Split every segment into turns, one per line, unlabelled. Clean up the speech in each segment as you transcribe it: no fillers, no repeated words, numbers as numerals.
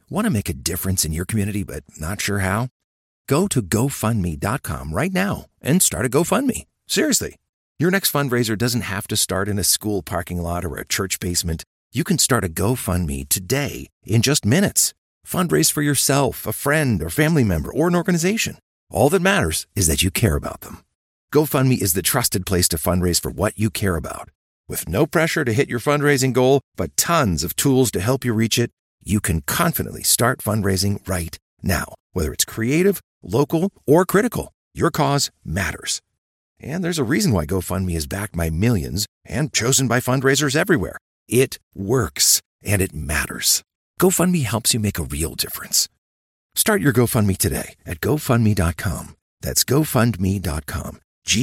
Want to make a difference in your community but not sure how? Go to GoFundMe.com right now and start a GoFundMe. Seriously. Your next fundraiser doesn't have to start in a school parking lot or a church basement. You can start a GoFundMe today in just minutes. Fundraise for yourself, a friend, or family member, or an organization. All that matters is that you care about them. GoFundMe is the trusted place to fundraise for what you care about. With no pressure to hit your fundraising goal, but tons of tools to help you reach it, you can confidently start fundraising right now. Whether it's creative, local, or critical, your cause matters. And there's a reason why GoFundMe is backed by millions and chosen by fundraisers everywhere. It works, and it matters. GoFundMe helps you make a real difference. Start your GoFundMe today at GoFundMe.com. That's GoFundMe.com.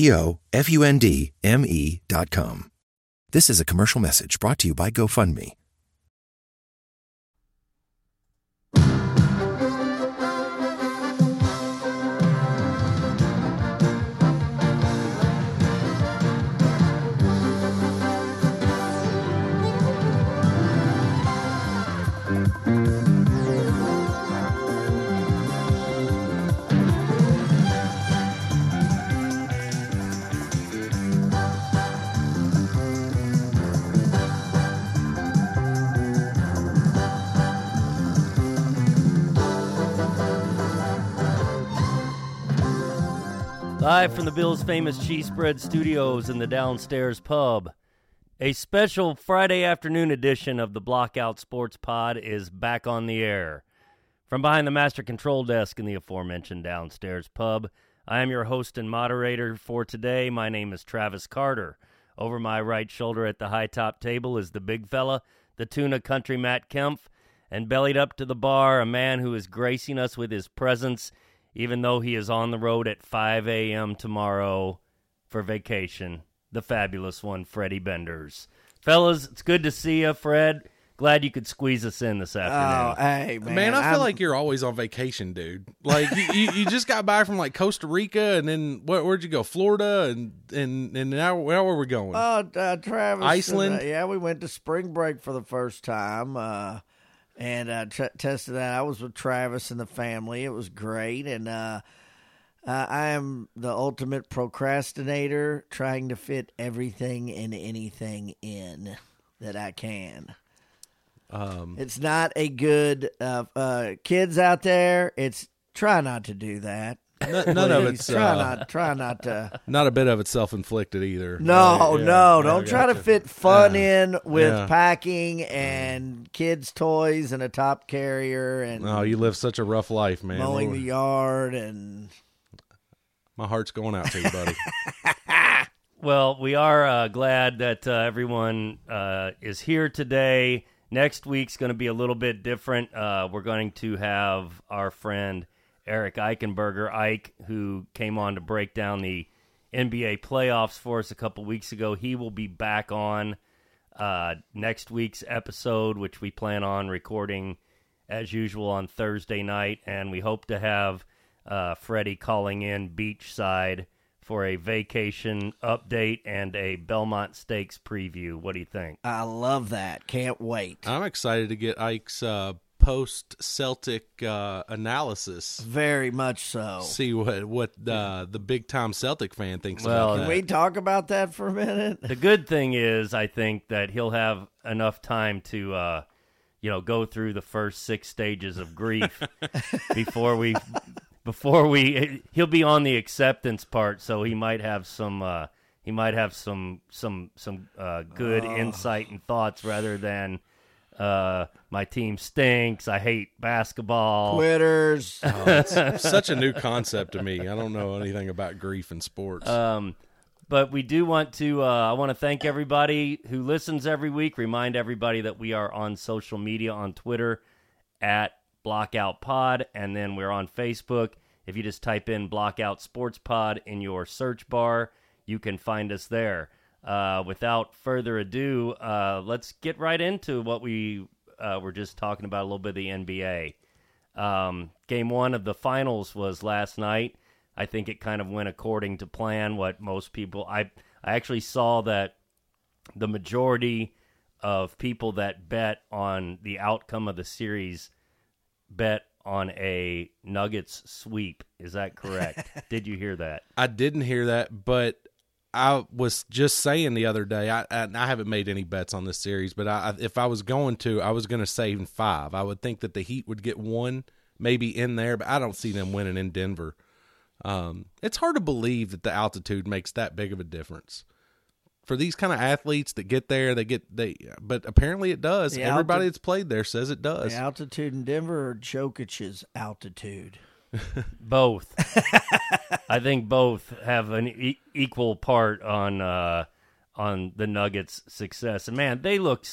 GoFundMe.com. This is a commercial message brought to you by GoFundMe.
Live from the Bill's Famous Cheese Spread Studios in the Downstairs Pub, a special Friday afternoon edition of the Blockout Sports Pod is back on the air. From behind the master control desk in the aforementioned Downstairs Pub, I am your host and moderator for today. My name is Travis Carter. Over my right shoulder at the high top table is the big fella, the tuna country Matt Kempf, and bellied up to the bar, a man who is gracing us with his presence even though he is on the road at 5 a.m. tomorrow for vacation, the fabulous one, Freddie Benders. Fellas, it's good to see you, Fred. Glad you could squeeze us in this afternoon.
Oh, hey, man.
Man, I feel like you're always on vacation, dude. Like, you just got back from, like, Costa Rica, and then where'd you go? Florida, and now where were we going?
Travis.
Iceland?
Yeah, we went to spring break for the first time. And tested that. I was with Travis and the family. It was great. And I am the ultimate procrastinator, trying to fit everything and anything in that I can. It's not a good kids out there. It's try not to do that.
None of it's
try not to.
Not a bit of it's self-inflicted either.
No,
Right?
don't try to fit fun in with packing and kids' toys and a top carrier and
Oh, you live such a rough life, man.
mowing the yard and.
My heart's going out to you, buddy.
Well, we are glad that everyone is here today. Next week's going to be a little bit different. We're going to have our friend Eric Eichenberger, Ike, who came on to break down the NBA playoffs for us a couple weeks ago. He will be back on next week's episode, which we plan on recording as usual on Thursday night, and we hope to have Freddie calling in beachside for a vacation update and a Belmont Stakes preview. What do you think?
I love that. Can't wait.
I'm excited to get Ike's post-Celtic analysis.
Very much so.
See what the big-time Celtic fan thinks
Well,
about that.
Can we talk about that for a minute?
The good thing is, I think that he'll have enough time to, go through the first 6 stages of grief before he'll be on the acceptance part. So he might have some good insight and thoughts rather than my team stinks. I hate basketball.
Quitters.
Oh, it's such a new concept to me. I don't know anything about grief in sports.
But we do want to, I want to thank everybody who listens every week. Remind everybody that we are on social media on Twitter at Blockout Pod, and then we're on Facebook. If you just type in Blockout Sports Pod in your search bar, you can find us there. Without further ado, let's get right into what we were just talking about, a little bit of the NBA. Game 1 of the finals was last night. I think it kind of went according to plan. What most people, I actually saw that the majority of people that bet on the outcome of the series bet on a Nuggets sweep. Is that correct? Did you hear that?
I didn't hear that, but I was just saying the other day, I haven't made any bets on this series, but if I was going to, I was going to save 5. I would think that the Heat would get 1, maybe in there, but I don't see them winning in Denver. It's hard to believe that the altitude makes that big of a difference. For these kind of athletes that get there, but apparently it does. Everybody that's played there says it does.
The altitude in Denver or Jokic's altitude?
Both. I think both have an equal part on the Nuggets' success. And man, they look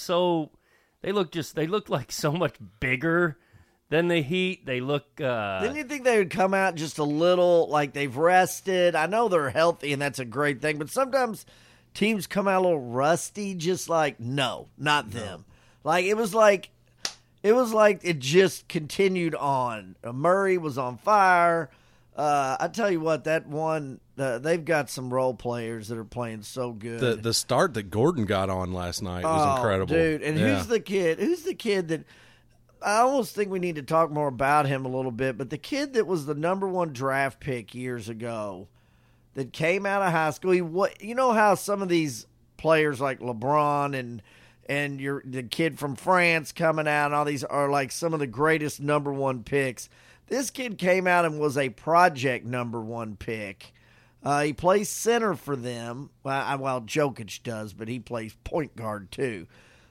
like so much bigger than the Heat. They look.
Didn't you think they would come out just a little like they've rested? I know they're healthy, and that's a great thing. But sometimes teams come out a little rusty. Just like no, not them. Like it was like it just continued on. Murray was on fire. I tell you what, that one, they've got some role players that are playing so good.
The start that Gordon got on last night was incredible.
Dude, and who's the kid? Who's the kid that I almost think we need to talk more about him a little bit, but the kid that was the number 1 draft pick years ago that came out of high school, you know how some of these players like LeBron and the kid from France coming out and all these are like some of the greatest number 1 picks. This kid came out and was a project number 1 pick. He plays center for them. Well, Jokic does, but he plays point guard too.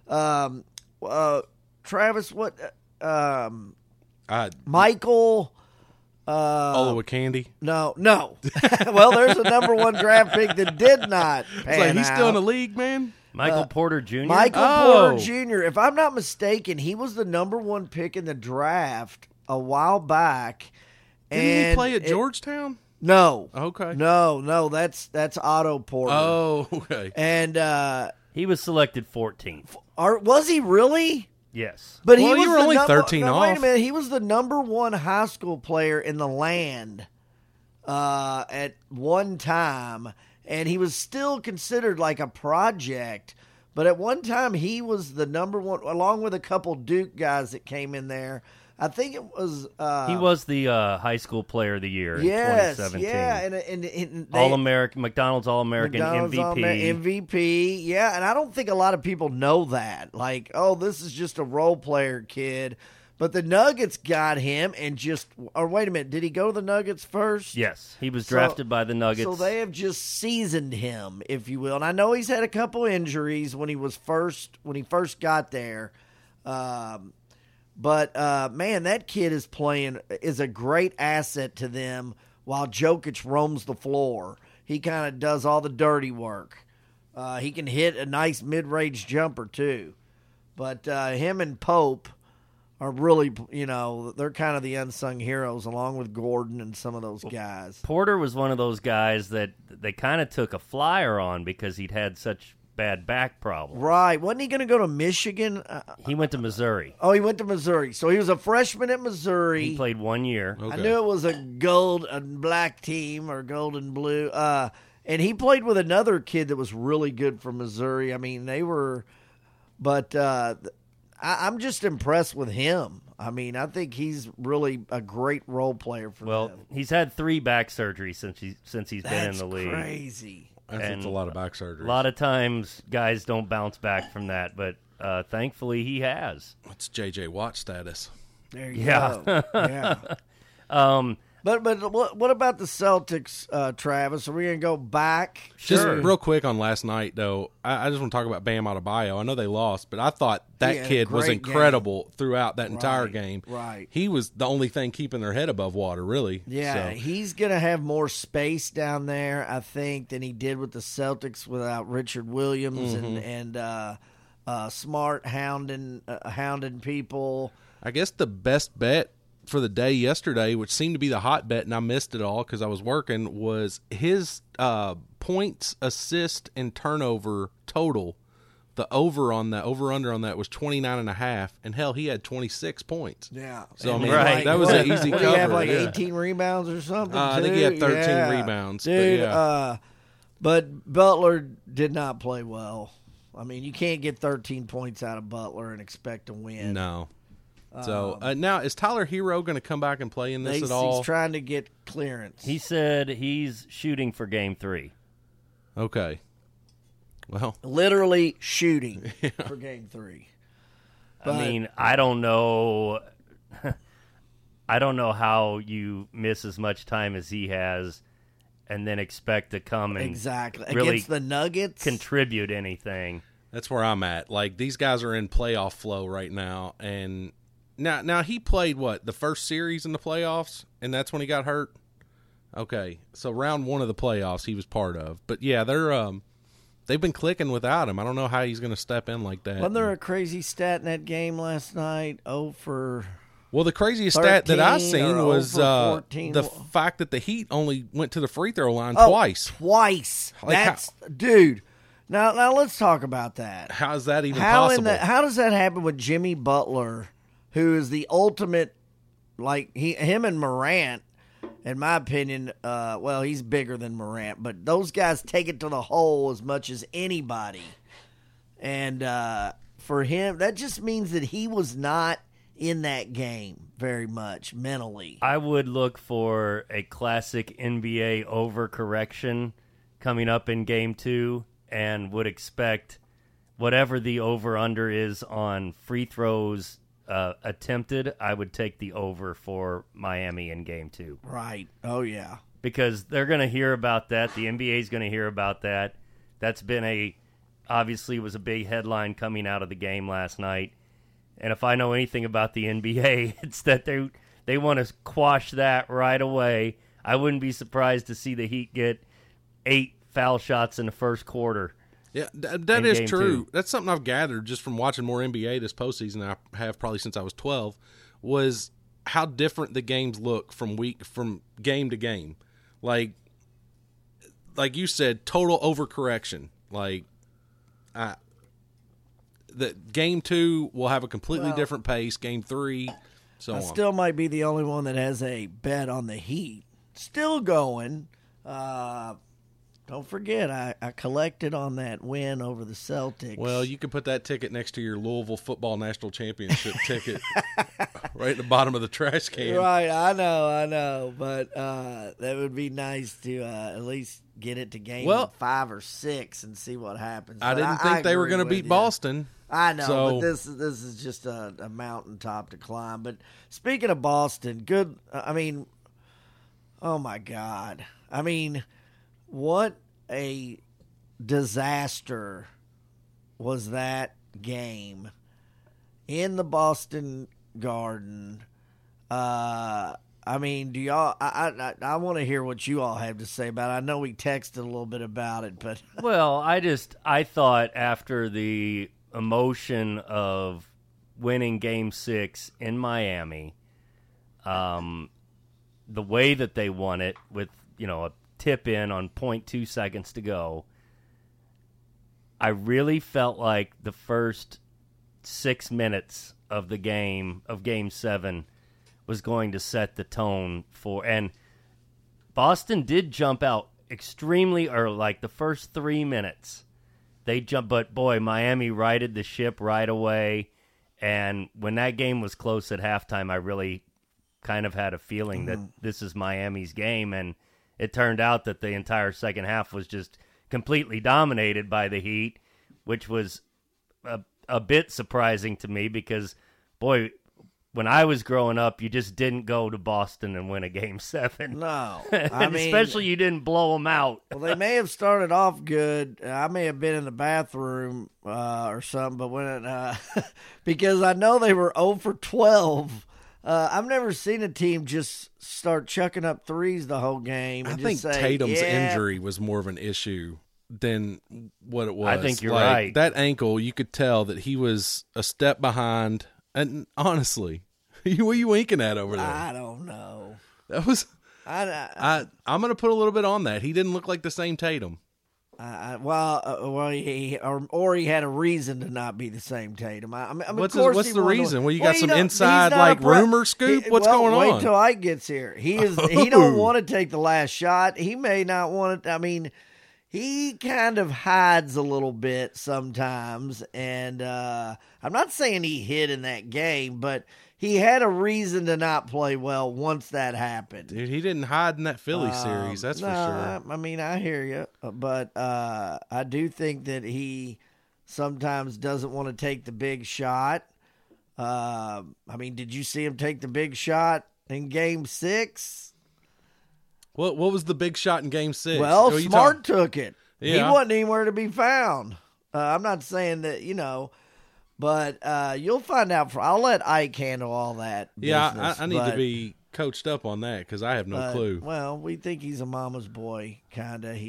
Travis, what? Michael
Olowokandi?
No. Well, there's a number 1 draft pick that did not pan
he's
out.
still in the league, man?
Michael Porter Jr.?
Porter Jr. If I'm not mistaken, he was the number 1 pick in the draft a while back.
Didn't he play at Georgetown?
No.
Okay.
No, that's Otto Porter.
Oh, okay.
And
he was selected 14th.
Was he really?
Yes.
But
you
was
were only 13
off.
off.
Wait a minute. He was the number 1 high school player in the land at one time, and he was still considered like a project. But at one time, he was the number 1, along with a couple Duke guys that came in there. I think it was
he was the high school player of the year in 2017.
Yeah, and
All-American, McDonald's All-American MVP.
MVP, yeah, and I don't think a lot of people know that. Like, oh, this is just a role player kid. But the Nuggets got him and wait a minute, did he go to the Nuggets first?
Yes, he was drafted by the Nuggets.
So they have just seasoned him, if you will. And I know he's had a couple injuries when he first got there. But man, that kid is a great asset to them while Jokic roams the floor. He kind of does all the dirty work. He can hit a nice mid-range jumper too. But him and Pope are really, they're kind of the unsung heroes along with Gordon and some of those guys.
Porter was one of those guys that they kind of took a flyer on because he'd had such bad back problems.
Right. Wasn't he going to go to Michigan?
He went to Missouri.
Oh, he went to Missouri. So he was a freshman at Missouri.
He played 1 year.
Okay.
I knew it was a gold and black team or gold and blue. And he played with another kid that was really good from Missouri. I mean, they were – but I'm just impressed with him. I mean, I think he's really a great role player for them.
Well, he's had 3 back surgeries since he's been in the league.
That's crazy.
That's a lot of back surgery.
A lot of times guys don't bounce back from that, but thankfully he has.
It's J.J. Watt status.
There you go. Yeah. But what about the Celtics, Travis? Are we going to go back?
Just real quick on last night, though, I just want to talk about Bam Adebayo. I know they lost, but I thought that kid was incredible throughout that entire game.
Right.
He was the only thing keeping their head above water, really.
Yeah, he's going to have more space down there, I think, than he did with the Celtics without Richard Williams and Smart hounding people.
I guess the best bet for the day yesterday, which seemed to be the hot bet, and I missed it all because I was working, was his points, assist, and turnover total. The over-under on that was 29.5, and hell, he had 26 points.
Yeah.
So, I mean,
right.
that was an easy
What,
cover.
Did he have 18 rebounds or something?
I think he had 13 rebounds.
Dude,
but,
but Butler did not play well. I mean, you can't get 13 points out of Butler and expect to win.
No. So now is Tyler Hero going to come back and play in this at all?
He's trying to get clearance.
He said he's shooting for Game 3.
Okay. Well,
literally shooting for Game 3. But,
I mean, I don't know. I don't know how you miss as much time as he has, and then expect to come and really
against the Nuggets
contribute anything.
That's where I'm at. Like, these guys are in playoff flow right now, and now he played the first series in the playoffs, and that's when he got hurt. Okay, so round 1 of the playoffs he was part of, but yeah, they've been clicking without him. I don't know how he's going to step in like that.
Wasn't there a crazy stat in that game last night?
Well, the craziest
13
stat that I seen was the fact that the Heat only went to the free throw line twice.
Twice.
Like
dude. Now let's talk about that.
How is that even possible?
How does that happen with Jimmy Butler, who is the ultimate, him and Morant, in my opinion, he's bigger than Morant, but those guys take it to the hole as much as anybody. And for him, that just means that he was not in that game very much mentally.
I would look for a classic NBA overcorrection coming up in Game 2 and would expect whatever the over-under is on free throws attempted, I would take the over for Miami in Game 2.
Right. Oh, yeah.
Because they're going to hear about that. The NBA is going to hear about that. That's been obviously was a big headline coming out of the game last night. And if I know anything about the NBA, it's that they want to quash that right away. I wouldn't be surprised to see the Heat get 8 foul shots in the first quarter.
Yeah, that is true. 2. That's something I've gathered just from watching more NBA this postseason. I have probably since I was 12. Was how different the games look from game to game. Like you said, total overcorrection. The Game 2 will have a completely different pace. Game 3, so on.
I still might be the only one that has a bet on the Heat. Still going. Don't forget, I collected on that win over the Celtics.
Well, you can put that ticket next to your Louisville Football National Championship ticket right at the bottom of the trash can.
Right, I know. But that would be nice to at least get it to game 5 or 6 and see what happens.
I didn't think they were going to beat Boston.
I know, but this is just a mountaintop to climb. But speaking of Boston, good. I mean, oh, my God. I mean, what a disaster was that game in the Boston Garden. I mean, do y'all? I want to hear what you all have to say about it. I know we texted a little bit about it, but
well, I thought after the emotion of winning Game 6 in Miami, the way that they won it with a tip in on 0.2 seconds to go, I really felt like the first 6 minutes of the game of Game 7 was going to set the tone for, and Boston did jump out extremely early, like the first 3 minutes they jumped, but boy, Miami righted the ship right away, and when that game was close at halftime, I really kind of had a feeling that this is Miami's game, and it turned out that the entire second half was just completely dominated by the Heat, which was a bit surprising to me because, boy, when I was growing up, you just didn't go to Boston and win a Game 7.
No.
I mean, especially you didn't blow them out.
Well, they may have started off good. I may have been in the bathroom or something, but when because I know they were 0 for 12. I've never seen a team just start chucking up threes the whole game. And
I think Tatum's injury was more of an issue than what it was.
I think you're right.
That ankle, you could tell that he was a step behind. And honestly, what are you winking at over there?
I don't know.
That was. I'm going to put a little bit on that. He didn't look like the same Tatum.
He had a reason to not be the same Tatum. I mean,
what's the reason? Well, you got some inside rumor scoop. What's going on?
Wait till Ike gets here. He don't want to take the last shot. He may not want it. I mean, he kind of hides a little bit sometimes, and I'm not saying he hid in that game, but he had a reason to not play well once that happened.
Dude, he didn't hide in that Philly series, that's for sure.
I mean, I hear you, but I do think that he sometimes doesn't want to take the big shot. I mean, did you see him take the big shot in Game 6?
What was the big shot in Game 6?
Well, Smart took it.
Yeah.
He wasn't anywhere to be found. I'm not saying that, but you'll find out. I'll let Ike handle all that.
Yeah, I need to be coached up on that because I have no clue.
Well, we think he's a mama's boy, kind of.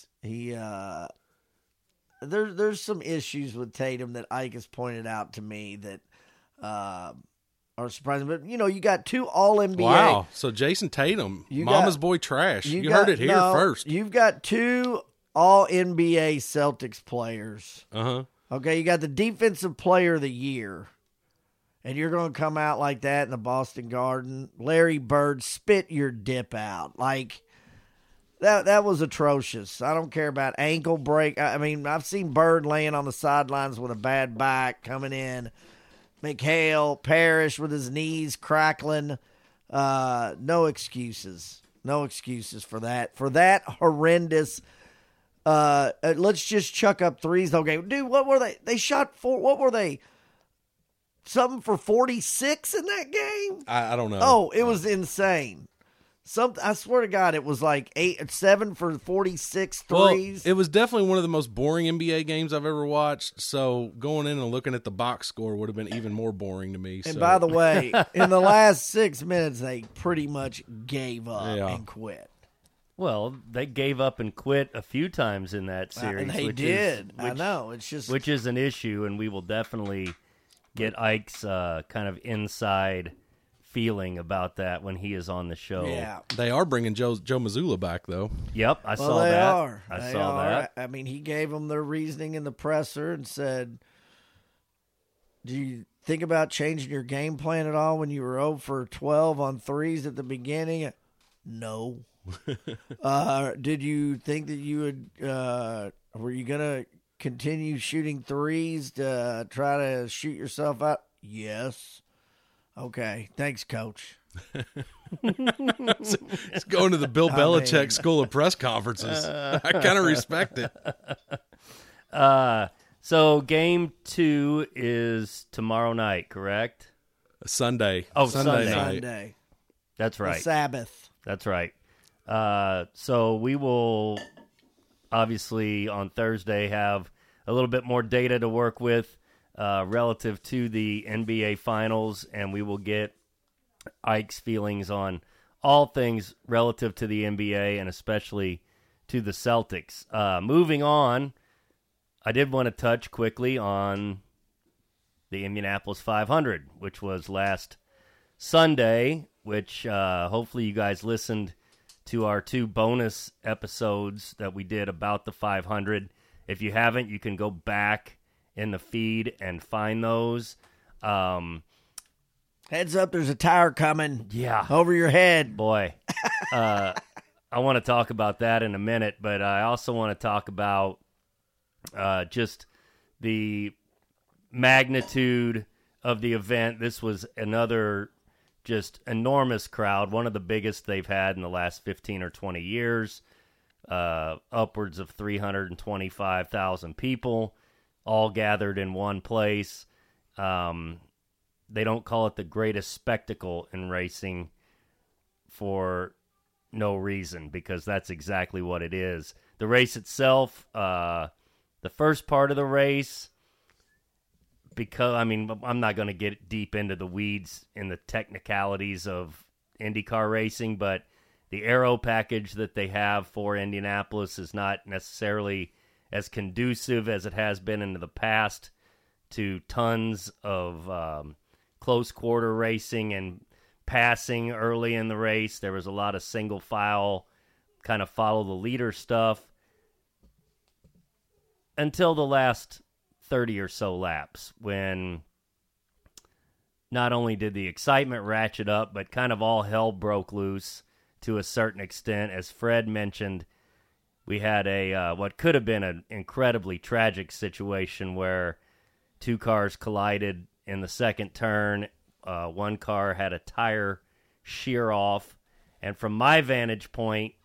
There's some issues with Tatum that Ike has pointed out to me that are surprising. But, you got 2 All-NBA.
Wow. So Jason Tatum, mama's boy trash. You heard it here first.
You've got 2 All-NBA Celtics players.
Uh-huh.
Okay, you got the Defensive Player of the Year. And you're going to come out like that in the Boston Garden. Larry Bird, spit your dip out. Like, that was atrocious. I don't care about ankle break. I mean, I've seen Bird laying on the sidelines with a bad back coming in. McHale, Parrish with his knees crackling. No excuses. No excuses for that. For that horrendous. Let's just chuck up threes the whole game. Dude, what were they? They shot what were they? Something for 46 in that game?
I don't know.
Oh, it was insane. I swear to God, it was like 7 for 46 threes.
Well, it was definitely one of the most boring NBA games I've ever watched. So going in and looking at the box score would have been even more boring to me.
And by the way, in the last 6 minutes, they pretty much gave up and quit.
Well, they gave up and quit a few times in that series.
They did. I know. It's just
which is an issue, and we will definitely get Ike's kind of inside feeling about that when he is on the show.
Yeah.
They are bringing Joe Mazzulla back, though.
Yep, I saw
they
that.
Are.
I saw that.
I mean, he gave them their reasoning in the presser and said, do you think about changing your game plan at all when you were 0 for 12 on threes at the beginning? No. Did you think that you would were you going to continue shooting threes to try to shoot yourself out? Yes. Okay. Thanks, Coach.
It's going to the Bill Belichick School of Press Conferences. I kind of respect it.
So game 2 is tomorrow night, correct?
Sunday.
Oh,
Sunday night.
Sunday.
That's right.
The Sabbath.
That's right. So we will obviously on Thursday have a little bit more data to work with relative to the NBA Finals, and we will get Ike's feelings on all things relative to the NBA and especially to the Celtics. Moving on, I did want to touch quickly on the Indianapolis 500, which was last Sunday, which hopefully you guys listened to our 2 bonus episodes that we did about the 500. If you haven't, you can go back in the feed and find those.
Heads up, there's a tire coming.
Yeah.
Over your head.
Boy. I want to talk about that in a minute, but I also want to talk about just the magnitude of the event. This was another just enormous crowd, one of the biggest they've had in the last 15 or 20 years, upwards of 325,000 people, all gathered in one place. They don't call it the greatest spectacle in racing for no reason, because that's exactly what it is. The race itself, the first part of the race, because, I mean, I'm not going to get deep into the weeds in the technicalities of IndyCar racing, but the aero package that they have for Indianapolis is not necessarily as conducive as it has been in the past to tons of close quarter racing and passing early in the race. There was a lot of single file, kind of follow the leader stuff until the last 30 or so laps, when not only did the excitement ratchet up, but kind of all hell broke loose to a certain extent. As Fred mentioned, we had a what could have been an incredibly tragic situation where 2 cars collided in the second turn One car had a tire shear off, and from my vantage point,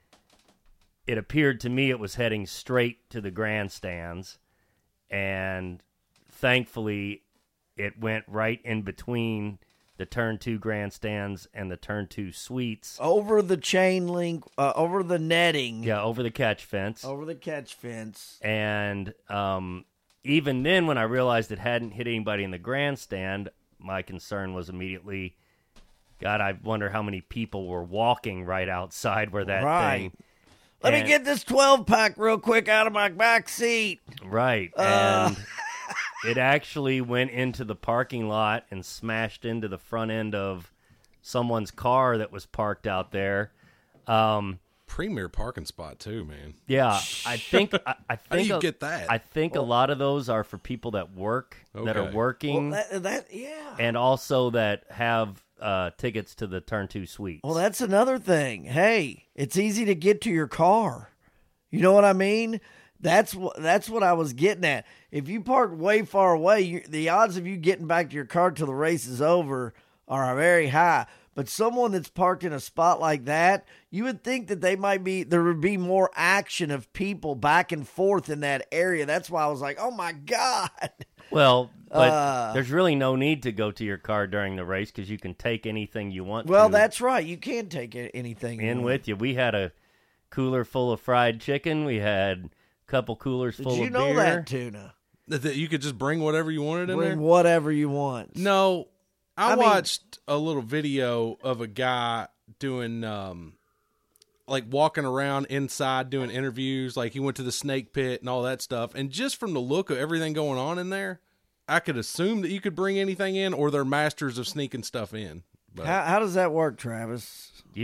it appeared to me it was heading straight to the grandstands, and thankfully it went right in between the Turn 2 grandstands and the Turn 2 suites.
Over the chain link, over the netting.
Yeah, over the catch fence.
Over the catch fence.
And even then, when I realized it hadn't hit anybody in the grandstand, my concern was immediately, God, I wonder how many people were walking right outside where that thing.
Let me get this 12-pack real quick out of my back seat.
Right. And it actually went into the parking lot and smashed into the front end of someone's car that was parked out there.
Premier parking spot too, man.
Yeah, I think
How do you get that?
I think a lot of those are for people that work, that are working,
yeah,
and also that have tickets to the Turn 2 suites.
Well, that's another thing. Hey, it's easy to get to your car. You know what I mean? That's what I was getting at. If you park way far away, the odds of you getting back to your car till the race is over are very high. But someone that's parked in a spot like that, you would think that there would be more action of people back and forth in that area. That's why I was like, oh my God.
Well, but there's really no need to go to your car during the race because you can take anything you want.
Well, that's right. You can take anything
in with you. We had a cooler full of fried chicken. We had couple coolers full of beer.
Did you know that, Tuna?
That you could just bring whatever you wanted in there?
Bring whatever you want.
No. I watched a little video of a guy doing, like walking around inside doing interviews. Like he went to the snake pit and all that stuff. And just from the look of everything going on in there, I could assume that you could bring anything in or they're masters of sneaking stuff in. But
how does that work, Travis?
You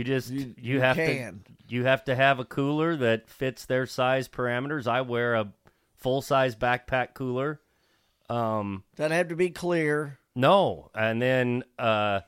have to have a cooler that fits their size parameters. I wear a full-size backpack cooler.
That have to be clear.
No, and then as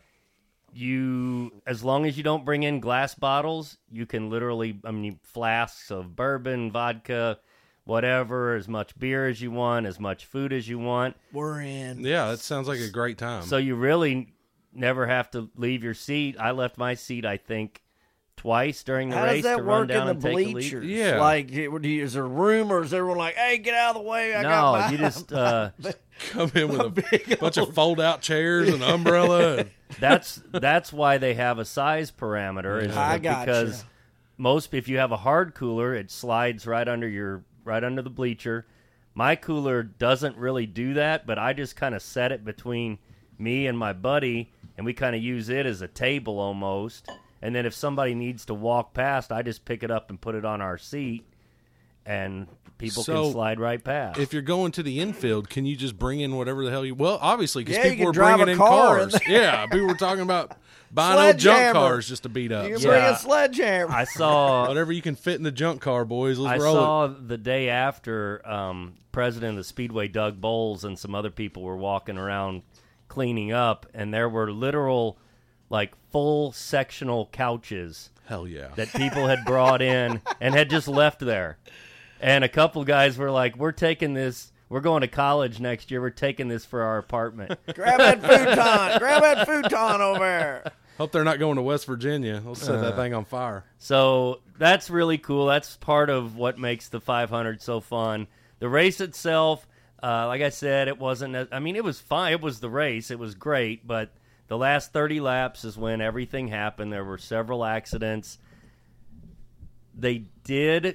long as you don't bring in glass bottles, you can literally, flasks of bourbon, vodka, whatever, as much beer as you want, as much food as you want.
We're in.
Yeah, that sounds like a great time.
So you really never have to leave your seat. I left my seat, I think, twice during the race to run down and take a leak.
Bleachers?
Yeah.
Like, is there room or is everyone like, hey, get out of the way?
You just
come in with a bunch of fold-out chairs and umbrella.
That's why they have a size parameter. Because if you have a hard cooler, it slides right under the bleacher. My cooler doesn't really do that, but I just kind of set it between me and my buddy, and we kind of use it as a table almost. And then if somebody needs to walk past, I just pick it up and put it on our seat, and people can slide right past.
If you're going to the infield, can you just bring in whatever the hell you... Well, obviously, because people were
drive
bringing in cars. Yeah, people were talking about buying old junk cars just to beat up.
You can bring a sledgehammer.
I saw...
Whatever you can fit in the junk car, boys. Let's roll
it. I saw the day after President of the Speedway, Doug Bowles, and some other people were walking around cleaning up, and there were literal... like full sectional couches.
Hell yeah.
That people had brought in and had just left there. And a couple guys were like, we're taking this, we're going to college next year, we're taking this for our apartment.
Grab that futon over there.
Hope they're not going to West Virginia. Let's set that thing on fire.
So that's really cool. That's part of what makes the 500 so fun. The race itself, like I said, it wasn't, it was fine. It was the race. It was great, but the last 30 laps is when everything happened. There were several accidents. They did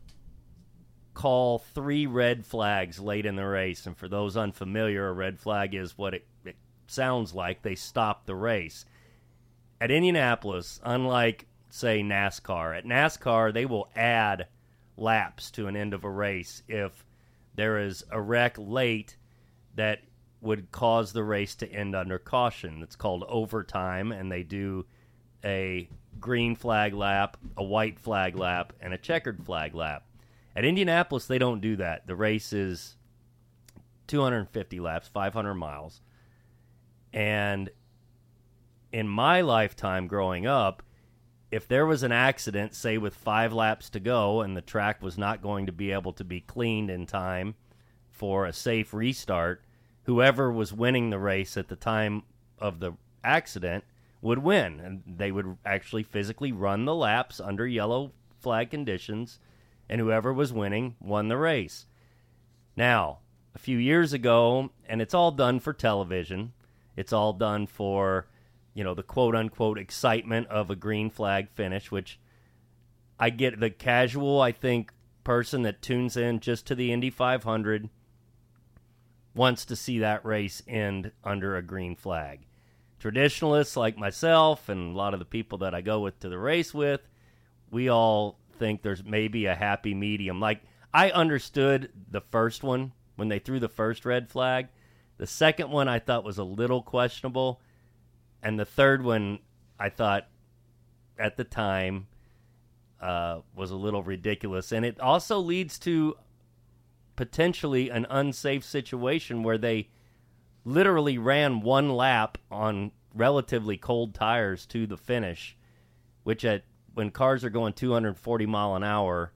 call 3 red flags late in the race. And for those unfamiliar, a red flag is what it sounds like. They stopped the race. At Indianapolis, unlike, say, NASCAR, at NASCAR, they will add laps to an end of a race if there is a wreck late that would cause the race to end under caution. It's called overtime, and they do a green flag lap, a white flag lap, and a checkered flag lap. At Indianapolis, they don't do that. The race is 250 laps, 500 miles. And in my lifetime growing up, if there was an accident, say with 5 laps to go, and the track was not going to be able to be cleaned in time for a safe restart, whoever was winning the race at the time of the accident would win, and they would actually physically run the laps under yellow flag conditions, and whoever was winning won the race. Now, a few years ago, and it's all done for television, it's all done for, the quote-unquote excitement of a green flag finish, which I get. The casual, I think, person that tunes in just to the Indy 500 wants to see that race end under a green flag. Traditionalists like myself and a lot of the people that I go with to the race with, we all think there's maybe a happy medium. Like, I understood the first one when they threw the first red flag. The second one I thought was a little questionable. And the third one I thought at the time was a little ridiculous. And it also leads to potentially an unsafe situation where they literally ran one lap on relatively cold tires to the finish, which when cars are going 240 mile an hour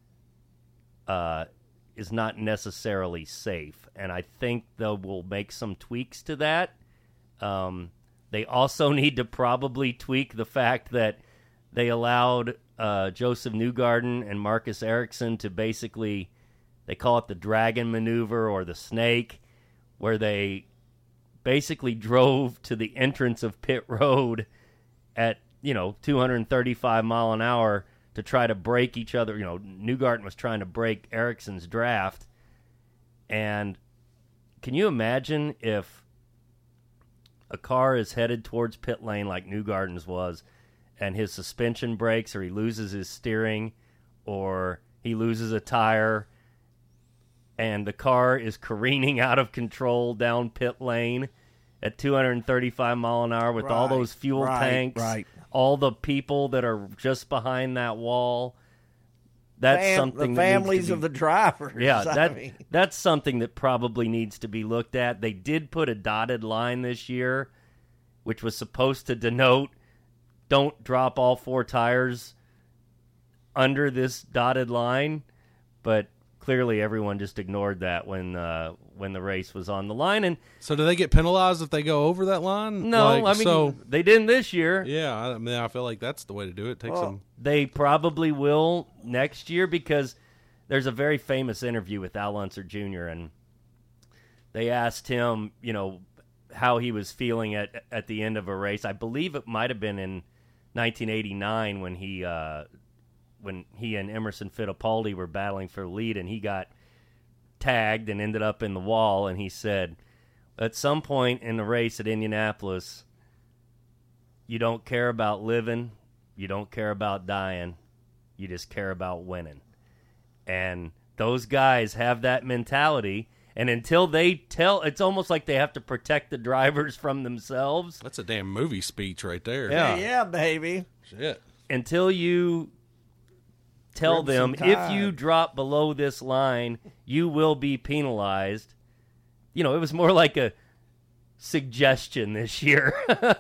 is not necessarily safe. And I think they will make some tweaks to that. They also need to probably tweak the fact that they allowed Joseph Newgarden and Marcus Ericsson to basically, they call it the dragon maneuver or the snake, where they basically drove to the entrance of pit road at 235 mile an hour to try to break each other. Newgarden was trying to break Ericsson's draft. And can you imagine if a car is headed towards pit lane like Newgarden's was, and his suspension breaks, or he loses his steering, or he loses a tire, and the car is careening out of control down pit lane at 235 mile an hour with all those fuel tanks, all the people that are just behind that wall. That's something.
The families of the drivers.
Yeah, that's something that probably needs to be looked at. They did put a dotted line this year, which was supposed to denote don't drop all four tires under this dotted line, but clearly everyone just ignored that when the race was on the line. And
so do they get penalized if they go over that line?
No, they didn't this year.
Yeah, I feel like that's the way to do it.
They probably will next year, because there's a very famous interview with Al Unser Jr., and they asked him, how he was feeling at the end of a race. I believe it might have been in 1989 when he and Emerson Fittipaldi were battling for the lead, and he got tagged and ended up in the wall. And he said, at some point in the race at Indianapolis, you don't care about living, you don't care about dying, you just care about winning. And those guys have that mentality. And until they tell, it's almost like they have to protect the drivers from themselves.
That's a damn movie speech right there.
Yeah, baby.
Shit.
Until you tell them, if you drop below this line, you will be penalized. It was more like a suggestion this year.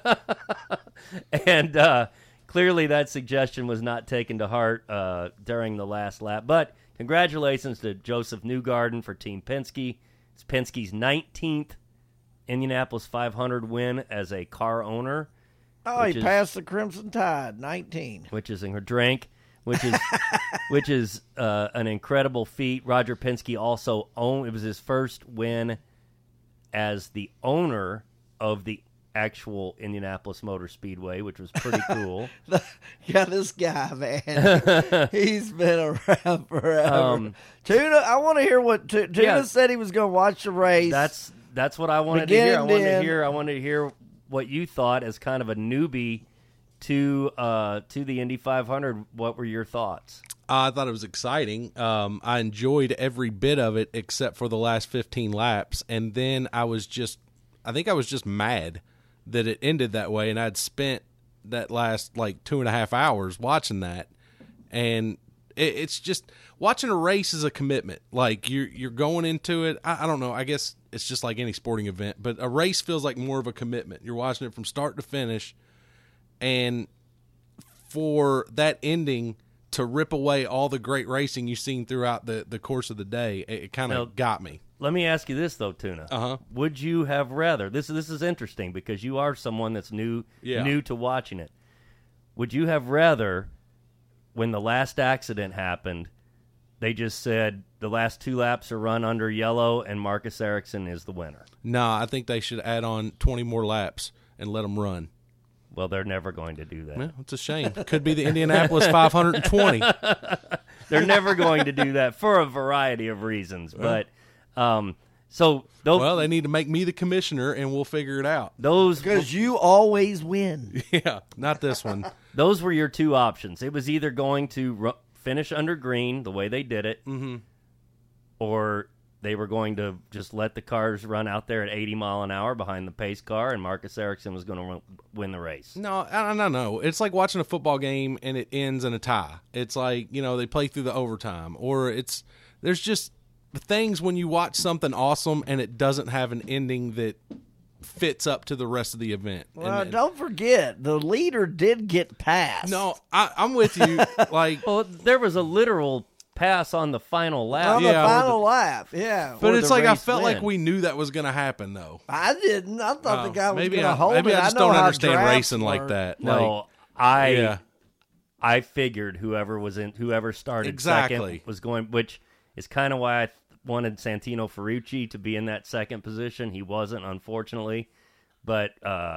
And clearly that suggestion was not taken to heart during the last lap. But congratulations to Joseph Newgarden for Team Penske. It's Penske's 19th Indianapolis 500 win as a car owner.
Oh, he passed the Crimson Tide, 19.
Which is in her drink. Which is an incredible feat. Roger Penske also it was his first win as the owner of the actual Indianapolis Motor Speedway, which was pretty cool.
This guy, man, he's been around forever. Tuna, I want to hear what Tuna said. He was going to watch the race.
That's what I wanted to hear. I wanted to hear what you thought as kind of a newbie to the Indy 500. What were your thoughts?
I thought it was exciting. I enjoyed every bit of it except for the last 15 laps, and then I think I was just mad that it ended that way, and I'd spent that last 2.5 hours watching that, and it's just watching a race is a commitment. Like you're going into it. I don't know. I guess it's just like any sporting event, but a race feels like more of a commitment. You're watching it from start to finish. And for that ending to rip away all the great racing you've seen throughout the course of the day, it kind of got me.
let me ask you this though, Tuna.
Uh-huh.
Would you have rather? This is interesting because you are someone that's new to watching it. Would you have rather, when the last accident happened, they just said the last 2 laps are run under yellow and Marcus Ericsson is the winner?
Nah, I think they should add on 20 more laps and let them run.
Well, they're never going to do that.
Well, it's a shame. Could be the Indianapolis 520.
They're never going to do that for a variety of reasons. But
well, they need to make me the commissioner, and we'll figure it out.
Because you always win.
Yeah, not this one.
Those were your 2 options. It was either going to finish under green the way they did it, or they were going to just let the cars run out there at 80 mile an hour behind the pace car, and Marcus Ericsson was going to win the race.
No. It's like watching a football game and it ends in a tie. It's like, they play through the overtime. Or there's just things when you watch something awesome and it doesn't have an ending that fits up to the rest of the event.
Well, don't forget, the leader did get passed.
No, I'm with you. Like,
well, there was a literal pass on the final lap.
On the final lap, yeah.
But it's like I felt like we knew that was going to happen, though.
I didn't. I thought the guy was going to hold
maybe
it.
I just don't understand racing like that.
No, I figured whoever started second was going, which is kind of why I wanted Santino Ferrucci to be in that second position. He wasn't, unfortunately. But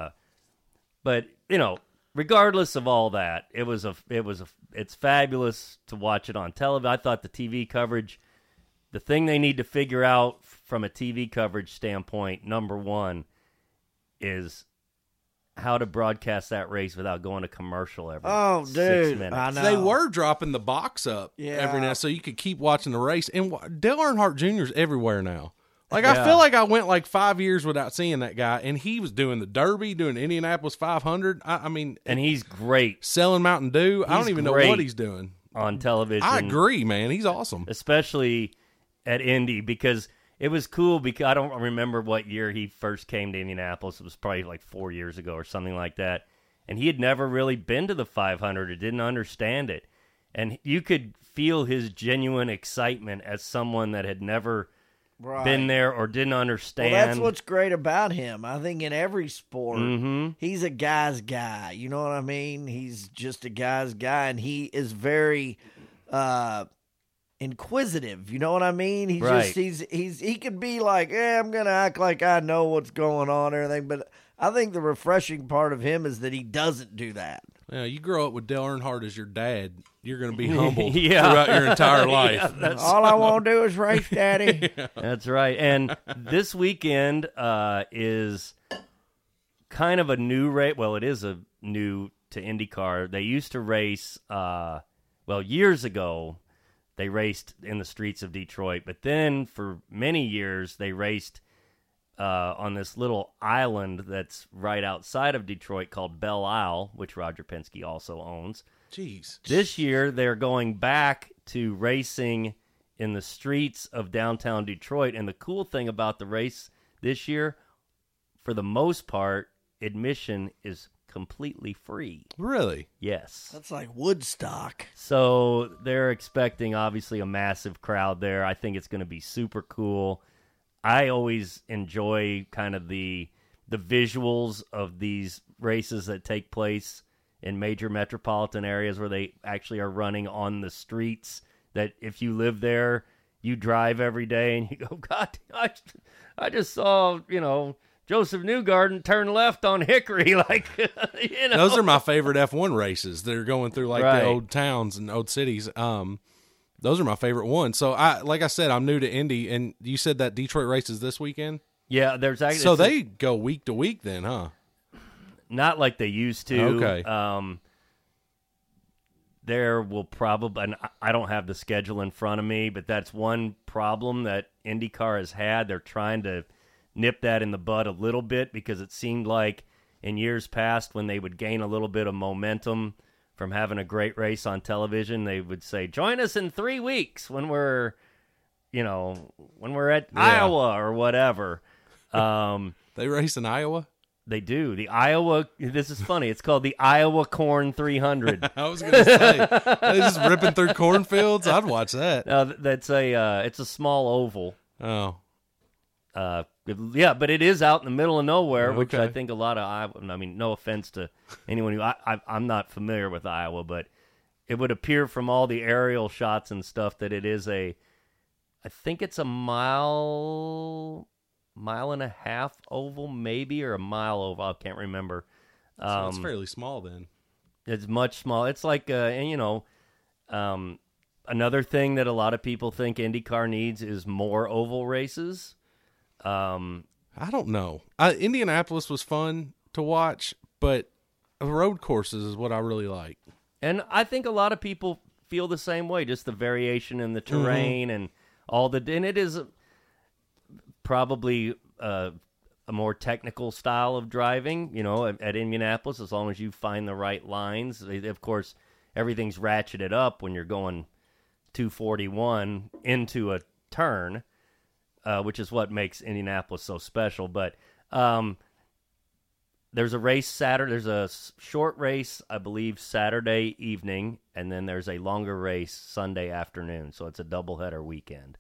regardless of all that, it's fabulous to watch it on television. I thought the TV coverage, the thing they need to figure out from a TV coverage standpoint, number one, is how to broadcast that race without going to commercial every 6 minutes.
I know.
They were dropping the box up every now, so you could keep watching the race. And Dale Earnhardt Jr. is everywhere now. Like, I feel like I went like 5 years without seeing that guy, and he was doing the Derby, doing the Indianapolis 500. I mean,
and he's great.
Selling Mountain Dew. I don't even know what he's doing
on television.
I agree, man. He's awesome.
Especially at Indy, because it was cool because I don't remember what year he first came to Indianapolis. It was probably like 4 years ago or something like that. And he had never really been to the 500 or didn't understand it. And you could feel his genuine excitement as someone that had never been there or didn't understand.
Well, that's what's great about him. I think in every sport, he's a guy's guy. You know what I mean? He's just a guy's guy, and he is very inquisitive. You know what I mean? He could be like, I'm gonna act like I know what's going on and everything, but I think the refreshing part of him is that he doesn't do that.
Yeah, you grow up with Dale Earnhardt as your dad, you're going to be humble throughout your entire life.
All I want to do is race, Daddy.
That's right. And this weekend is kind of a new race. Well, it is a new to IndyCar. They used to race, years ago, they raced in the streets of Detroit. But then for many years, they raced on this little island that's right outside of Detroit called Belle Isle, which Roger Penske also owns.
Jeez.
This year, they're going back to racing in the streets of downtown Detroit. And the cool thing about the race this year, for the most part, admission is completely free.
Really?
Yes.
That's like Woodstock.
So they're expecting, obviously, a massive crowd there. I think it's going to be super cool. I always enjoy kind of the visuals of these races that take place in major metropolitan areas where they actually are running on the streets that if you live there, you drive every day and you go, God, I just saw, Joseph Newgarden turn left on Hickory.
Those are my favorite F1 races. They're going through the old towns and old cities. Those are my favorite ones. So, like I said, I'm new to Indy, and you said that Detroit race is this weekend?
Yeah, there's actually.
So they go week to week then, huh?
Not like they used to.
Okay.
There will probably, and I don't have the schedule in front of me, but that's one problem that IndyCar has had. They're trying to nip that in the bud a little bit because it seemed like in years past when they would gain a little bit of momentum from having a great race on television, they would say, join us in 3 weeks when we're at Iowa or whatever.
They race in Iowa?
They do. The Iowa, this is funny, it's called the Iowa Corn 300.
I was going to say, they just ripping through cornfields? I'd watch that.
No, it's a small oval.
Oh.
Yeah, but it is out in the middle of nowhere,
Okay.
which I think a lot of Iowa. I mean, no offense to anyone who I'm not familiar with Iowa, but it would appear from all the aerial shots and stuff that it is I think it's a mile and a half oval, maybe, or a mile oval. I can't remember.
So it's fairly small then.
It's much small. It's like, another thing that a lot of people think IndyCar needs is more oval races.
I don't know. Indianapolis was fun to watch, but road courses is what I really like.
And I think a lot of people feel the same way, just the variation in the terrain and all and it is probably a more technical style of driving, at Indianapolis, as long as you find the right lines. Of course, everything's ratcheted up when you're going 241 into a turn, which is what makes Indianapolis so special. But there's a race Saturday. There's a short race, I believe, Saturday evening, and then there's a longer race Sunday afternoon. So it's a doubleheader weekend.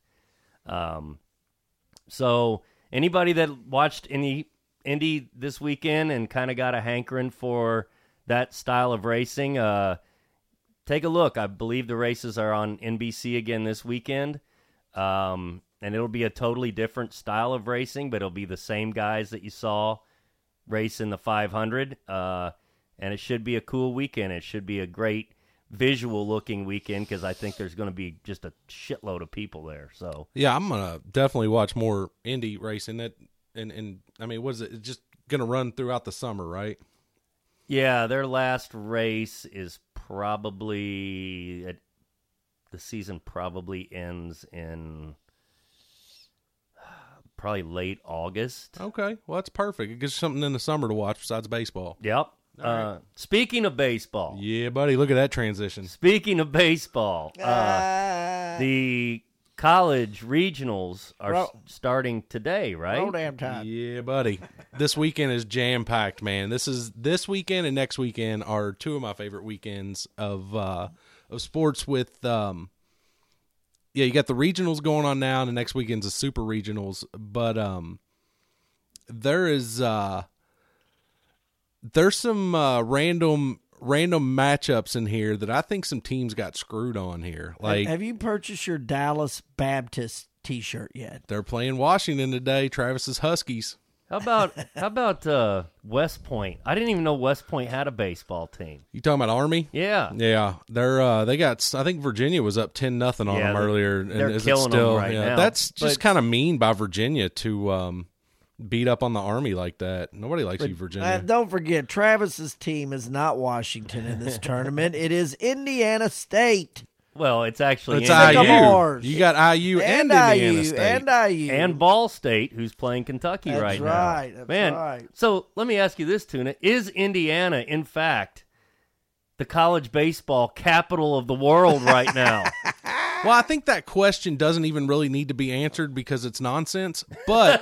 So anybody that watched Indy this weekend and kind of got a hankering for that style of racing, take a look. I believe the races are on NBC again this weekend. And it'll be a totally different style of racing, but it'll be the same guys that you saw race in the 500. And it should be a cool weekend. It should be a great visual-looking weekend because I think there's going to be just a shitload of people there. So
yeah, I'm gonna definitely watch more Indy racing. And I mean, what is it? It's just gonna run throughout the summer, right?
Yeah, their last race is probably the season probably ends in probably late August.
Okay, well that's perfect. It gives you something in the summer to watch besides baseball.
Yep. Speaking of baseball.
Yeah, buddy, look at that transition.
Speaking of baseball, the college regionals are starting today, right?
Roll damn time.
Yeah, buddy. This weekend is jam-packed, man. This weekend and next weekend are two of my favorite weekends of sports with you got the regionals going on now, and the next weekend's the super regionals, but there's some random matchups in here that I think some teams got screwed on here. Like,
have you purchased your Dallas Baptist T-shirt yet?
They're playing Washington today, Travis's Huskies.
How about West Point? I didn't even know West Point had a baseball team.
You talking about Army?
Yeah.
Yeah. They got, I think Virginia was up 10-0 on them earlier.
They're
and
killing them right now.
That's just kind of mean by Virginia to beat up on the Army like that. Nobody likes you, Virginia.
Don't forget, Travis's team is not Washington in this tournament. It is Indiana State.
Well, it's actually
IU. You got IU and Indiana State.
And Ball State, who's playing Kentucky right now.
That's
Man,
right.
So let me ask you this, Tuna. Is Indiana, in fact, the college baseball capital of the world right now?
Well, I think that question doesn't even really need to be answered because it's nonsense, but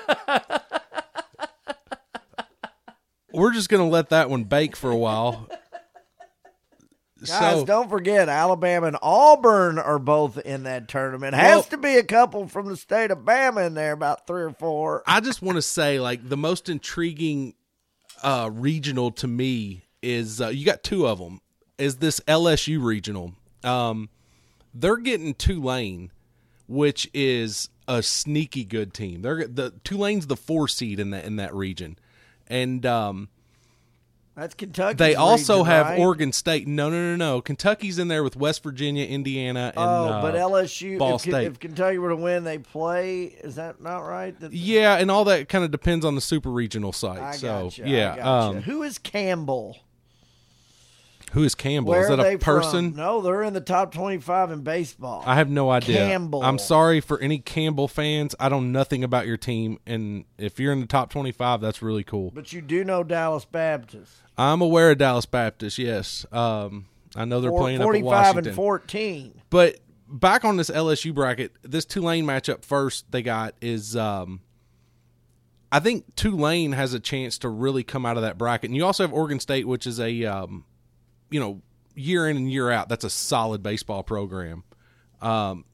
we're just going to let that one bake for a while.
Guys, don't forget, Alabama and Auburn are both in that tournament. Has to be a couple from the state of Bama in there, about 3 or 4.
I just want to say, like, the most intriguing regional to me is you got 2 of them. Is this LSU regional? They're getting Tulane, which is a sneaky good team. Tulane's the 4 seed in that region, and
that's Kentucky.
They also
region,
have
right?
Oregon State. No. Kentucky's in there with West Virginia, Indiana, and
but LSU,
Ball State.
If Kentucky were to win, they play. Is that not right?
Yeah, and all that kind of depends on the super regional site.
I
so
gotcha,
yeah,
I gotcha. Who is Campbell?
Who is Campbell?
Where
is that
are they
a person?
From? No, they're in the top 25 in baseball.
I have no idea.
Campbell.
I'm sorry for any Campbell fans. I know nothing about your team, and if you're in the top 25, that's really cool.
But you do know Dallas Baptist.
I'm aware of Dallas Baptist, yes. I know they're playing up at
45
Washington.
and 14.
But back on this LSU bracket, this Tulane matchup first they got is I think Tulane has a chance to really come out of that bracket. And you also have Oregon State, which is a year in and year out, that's a solid baseball program.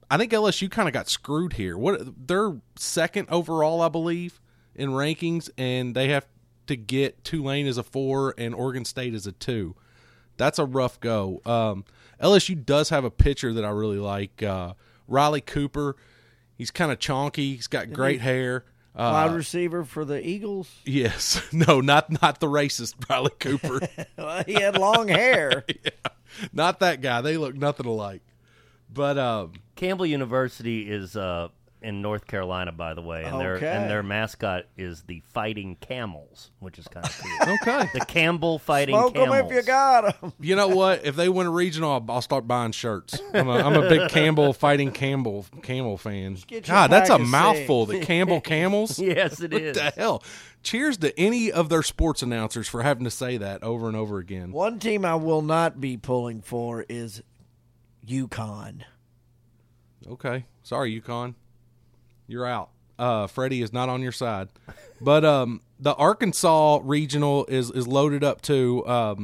I think LSU kind of got screwed here. They're second overall, I believe, in rankings, and they have to get Tulane as a 4 and Oregon State as a 2. That's a rough go. LSU does have a pitcher that I really like, Riley Cooper. He's kind of chonky. He's got great hair.
Wide receiver for the Eagles?
Yes. No, not the racist Riley Cooper.
Well, he had long hair.
Yeah, not that guy. They look nothing alike. But
Campbell University is in North Carolina, by the way, and their mascot is the Fighting Camels, which is kind of cool.
Okay.
The Campbell Fighting
Smoke
Camels.
them if you got them.
You know what? If they win a regional, I'll start buying shirts. I'm a big Camel fan. God, that's a mouthful. The Campbell Camels.
Yes, it is.
What the hell? Cheers to any of their sports announcers for having to say that over and over again.
One team I will not be pulling for is UConn.
Okay. Sorry, UConn. You're out. Freddie is not on your side. But the Arkansas regional is loaded up too.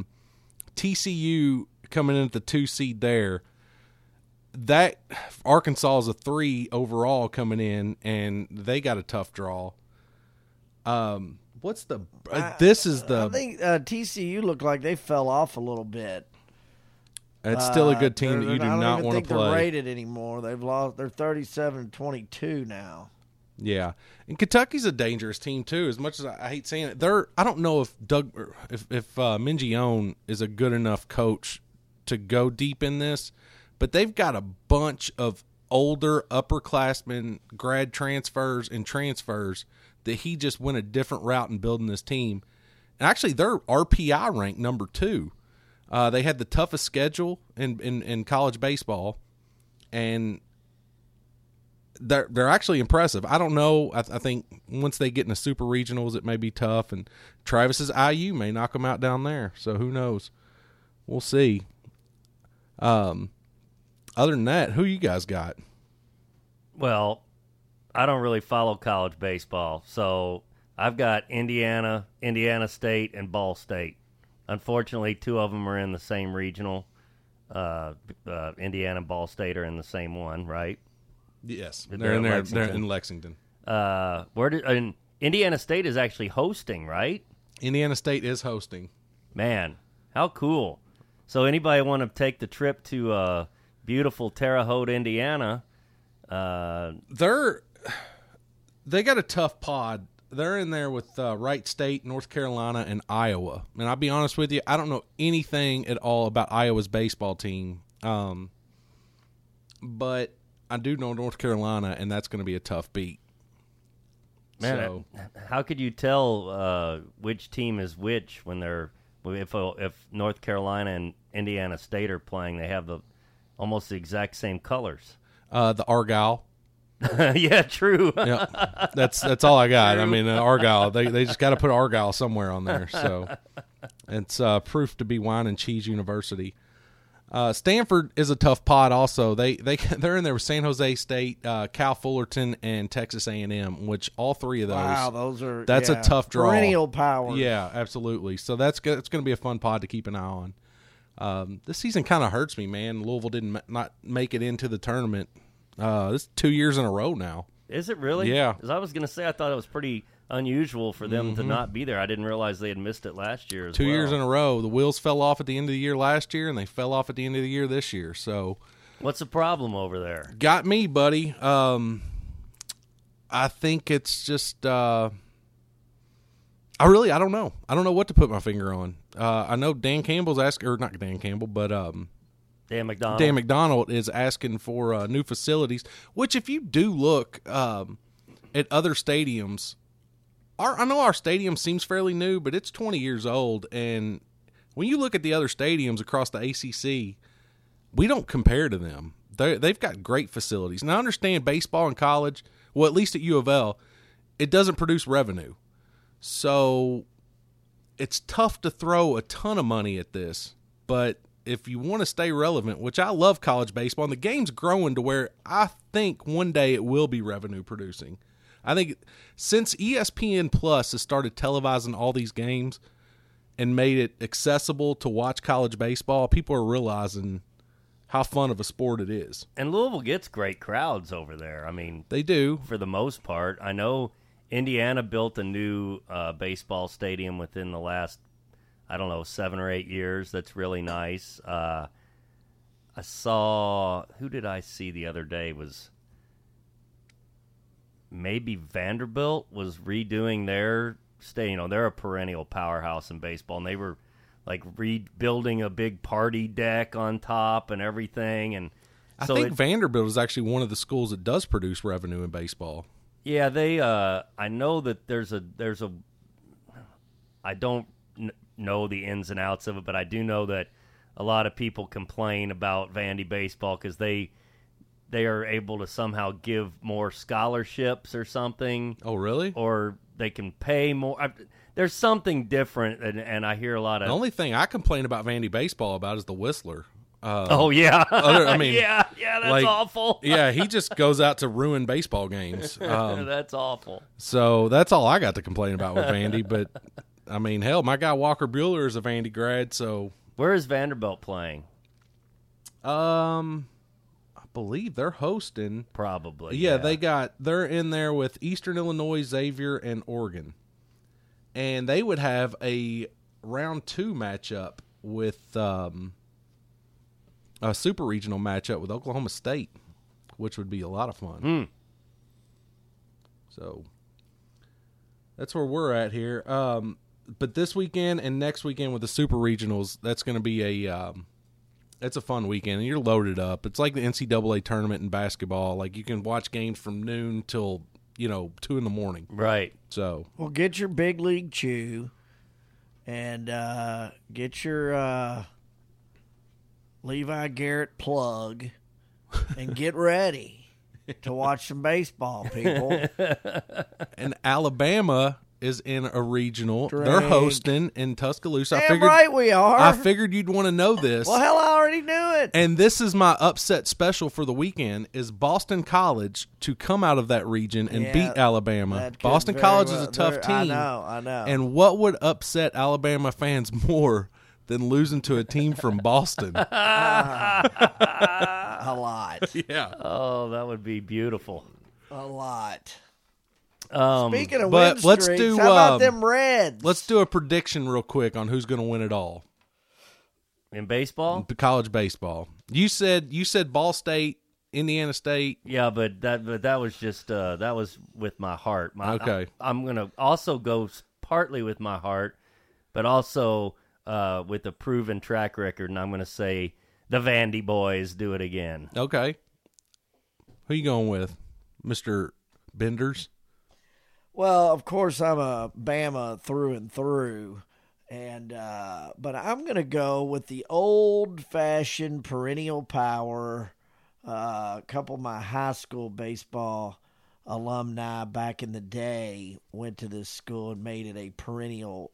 TCU coming in at the 2 seed there. That Arkansas is a 3 overall coming in, and they got a tough draw. What's the? This is the.
I think TCU looked like they fell off a little bit.
It's still a good team that you do not want to play.
They're rated anymore. They've lost. They're 37-22 now.
Yeah, and Kentucky's a dangerous team too. As much as I hate saying it, I don't know if Mingione is a good enough coach to go deep in this, but they've got a bunch of older upperclassmen, grad transfers, and transfers that he just went a different route in building this team. And actually, they're RPI ranked number 2. They had the toughest schedule in college baseball, and they're actually impressive. I don't know. I think once they get into super regionals, it may be tough, and Travis's IU may knock them out down there. So who knows? We'll see. Other than that, who you guys got?
Well, I don't really follow college baseball, so I've got Indiana, Indiana State, and Ball State. Unfortunately, 2 of them are in the same regional. Indiana and Ball State are in the same one, right?
Yes, they're in Lexington.
Indiana State is actually hosting, right?
Indiana State is hosting.
Man, how cool! So anybody want to take the trip to beautiful Terre Haute, Indiana?
They got a tough pod. They're in there with Wright State, North Carolina, and Iowa. And I'll be honest with you, I don't know anything at all about Iowa's baseball team. But I do know North Carolina, and that's going to be a tough beat.
Man,
so,
how could you tell which team is which when they're if North Carolina and Indiana State are playing? They have almost the exact same colors.
The Argyle.
Yeah, true.
Yeah, that's all I got. True. I mean, Argyle. They just got to put Argyle somewhere on there. So it's proof to be wine and cheese university. Stanford is a tough pod. Also, they're in there with San Jose State, Cal Fullerton, and Texas A&M. Which all 3 of those.
Wow,
that's a tough draw.
Perennial power.
Yeah, absolutely. So it's going to be a fun pod to keep an eye on. This season kind of hurts me, man. Louisville didn't not make it into the tournament. This is 2 years in a row now.
Is it really?
Yeah.
Because I was going to say I thought it was pretty unusual for them to not be there. I didn't realize they had missed it last year as
2
well.
years in a row. The wheels fell off at the end of the year last year, and they fell off at the end of the year this year. So,
what's the problem over there?
Got me, buddy. I think it's just I don't know. I don't know what to put my finger on. I know Dan Campbell's asking, or not Dan Campbell, but
Dan McDonald.
Dan McDonald is asking for new facilities, which if you do look at other stadiums, I know our stadium seems fairly new, but it's 20 years old. And when you look at the other stadiums across the ACC, we don't compare to them. They've got great facilities. Now, I understand baseball in college, well, at least at U of L, it doesn't produce revenue. So it's tough to throw a ton of money at this, but if you want to stay relevant, which I love college baseball, and the game's growing to where I think one day it will be revenue producing. I think since ESPN Plus has started televising all these games and made it accessible to watch college baseball, people are realizing how fun of a sport it is.
And Louisville gets great crowds over there. I mean,
They do.
for the most part. I know Indiana built a new baseball stadium within the last, 7 or 8 years. That's really nice. I saw, who did I see the other day? Was maybe Vanderbilt was redoing their stadium. They're a perennial powerhouse in baseball, and they were like rebuilding a big party deck on top and everything. And
I think Vanderbilt is actually one of the schools that does produce revenue in baseball.
Yeah, they. I know that there's a. I don't know the ins and outs of it, but I do know that a lot of people complain about Vandy baseball because they are able to somehow give more scholarships or something.
Oh, really?
Or they can pay more. There's something different, and I hear a lot of.
The only thing I complain about Vandy baseball about is the Whistler.
Oh yeah, yeah, that's
like,
awful.
Yeah, he just goes out to ruin baseball games.
That's awful.
So that's all I got to complain about with Vandy. But I mean, hell, my guy Walker Bueller is a Vandy grad. So
where is Vanderbilt playing?
I believe they're hosting.
Probably.
Yeah, they're in there with Eastern Illinois, Xavier, and Oregon, and they would have a round 2 matchup with. A super regional matchup with Oklahoma State, which would be a lot of fun. So that's where we're at here. But this weekend and next weekend with the super regionals, that's going to be it's a fun weekend, and you're loaded up. It's like the NCAA tournament in basketball. Like, you can watch games from noon till 2 in the morning.
Right.
So,
well, get your big league chew, and get your Levi Garrett plug, and get ready to watch some baseball, people.
And Alabama is in a regional.
Drink.
They're hosting in Tuscaloosa.
Damn right we are.
I figured you'd want to know this.
Well, hell, I already knew it.
And this is my upset special for the weekend, is Boston College to come out of that region and beat Alabama. Boston College is a tough team.
I know.
And what would upset Alabama fans more than losing to a team from Boston?
A lot.
Yeah.
Oh, that would be beautiful.
A lot.
Um,
Speaking of
but
win
let's
streaks,
do,
how about them Reds?
Let's do a prediction real quick on who's going to win it all.
in baseball?
College baseball. You said Ball State, Indiana State.
Yeah, but that was just that was with my heart.
Okay.
I'm gonna also go partly with my heart, but also with a proven track record, and I'm gonna say the Vandy boys do it again.
Okay. Who you going with, Mr. Benders?
Well, of course, I'm a Bama through and through, and but I'm going to go with the old-fashioned perennial power. A couple of my high school baseball alumni back in the day went to this school and made it a perennial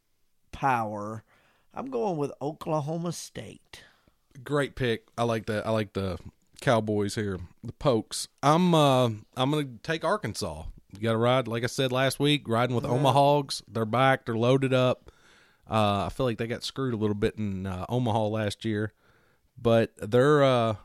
power. I'm going with Oklahoma State.
Great pick. I like that. I like the Cowboys here, the Pokes. I'm going to take Arkansas. You got to ride, like I said last week, riding with Omahogs. They're back. They're loaded up. I feel like they got screwed a little bit in Omaha last year, but they're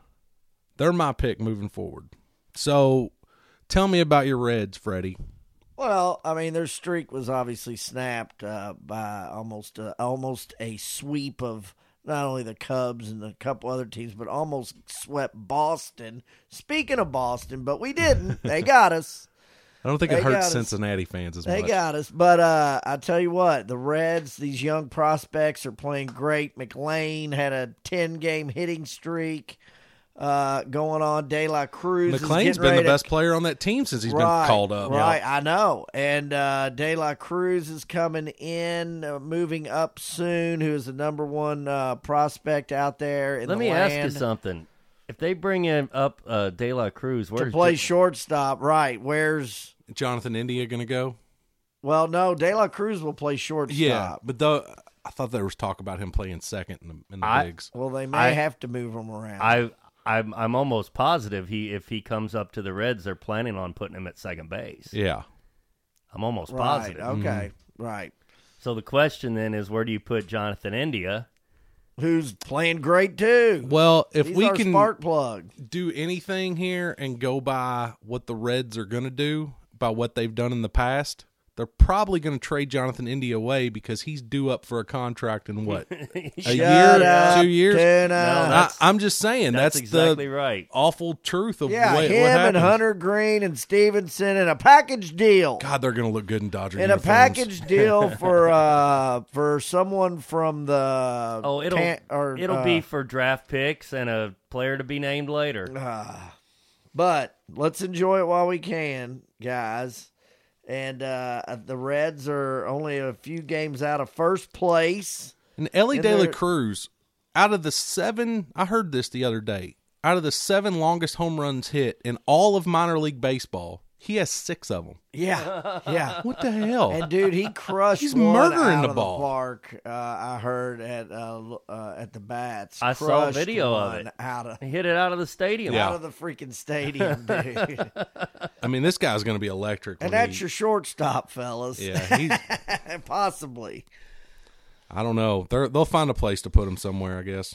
my pick moving forward. So, tell me about your Reds, Freddie.
Well, I mean, their streak was obviously snapped by almost a sweep of not only the Cubs and a couple other teams, but almost swept Boston. Speaking of Boston, but we didn't. They got us.
I don't think it hurts Cincinnati fans as much.
They got us. But I tell you what, the Reds, these young prospects are playing great. McLean had a 10-game hitting streak going on. De La Cruz
McLean's been the best player on that team since he's been called up.
Right, I know. And De La Cruz is coming in, moving up soon, who is the number one prospect out there in the land.
Let me ask you something. If they bring in up De La Cruz, where's
to play shortstop, right? Where's
Jonathan India going to go? Well,
no, De La Cruz will play shortstop.
Yeah, but I thought there was talk about him playing second in the bigs.
Well, they may have to move him around.
I'm almost positive if he comes up to the Reds, they're planning on putting him at second base.
Yeah,
I'm almost positive.
Okay, right.
So the question then is, where do you put Jonathan India?
who's playing great too.
Well, if
He's
we
our
can
spark plug.
do anything here and go by what the Reds are going to do, by what they've done in the past, they're probably going to trade Jonathan India away because he's due up for a contract in what? A
Shut
year?
up,
2 years?
Tuna.
I'm just saying that's
exactly
the
right.
awful truth of
Yeah,
what
him
happens.
and Hunter Green and Stevenson in a package deal.
God, they're going to look good in Dodger
In a
uniforms.
package deal for someone from the
it'll be for draft picks and a player to be named later.
But let's enjoy it while we can, guys. And the Reds are only a few games out of first place.
And Ellie
And
De La
they're-
Cruz, out of the 7, I heard this the other day, out of the 7 longest home runs hit in all of minor league baseball, he has 6 of them.
Yeah, yeah.
What the hell?
And dude, he crushed.
He's
one
murdering
out
the
of
ball.
park. I heard at the bats.
I saw a
Crushed
video of
one
it.
out of
He hit it out of the stadium.
Yeah.
out of the freaking stadium, dude.
I mean, this guy's going to be electric.
And
when
that's your shortstop, fellas.
Yeah, he's,
Possibly.
I don't know. They'll find a place to put him somewhere, I guess.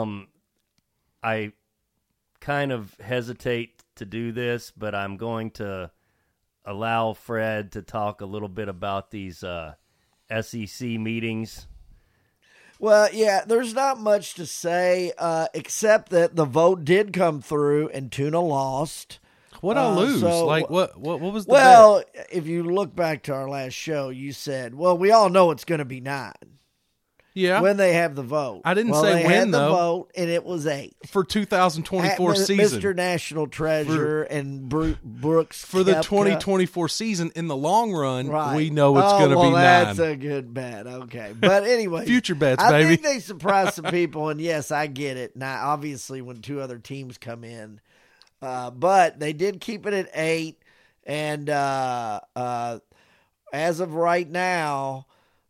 I kind of hesitate to do this, but I'm going to allow Fred to talk a little bit about these SEC meetings.
Well, yeah, there's not much to say except that the vote did come through and Tuna lost.
What'd I lose?
so-
Like, what was the
Well, if you look back to our last show, you said, well, we all know it's going to be 9
bet? Yeah,
when they have the vote.
I didn't
well,
say
they
when,
had the
though.
vote, and it was 8.
for 2024
At
season.
Mr. National Treasure and Brooks
For the
Koepka.
2024 season, in the long run,
Right.
we know it's going to be 9.
That's a good bet. Okay. But anyway.
Future bets,
I
baby.
think they surprised some people, and yes, I get it. Now, obviously, when 2 other teams come in. But they did keep it at 8. And as of right now,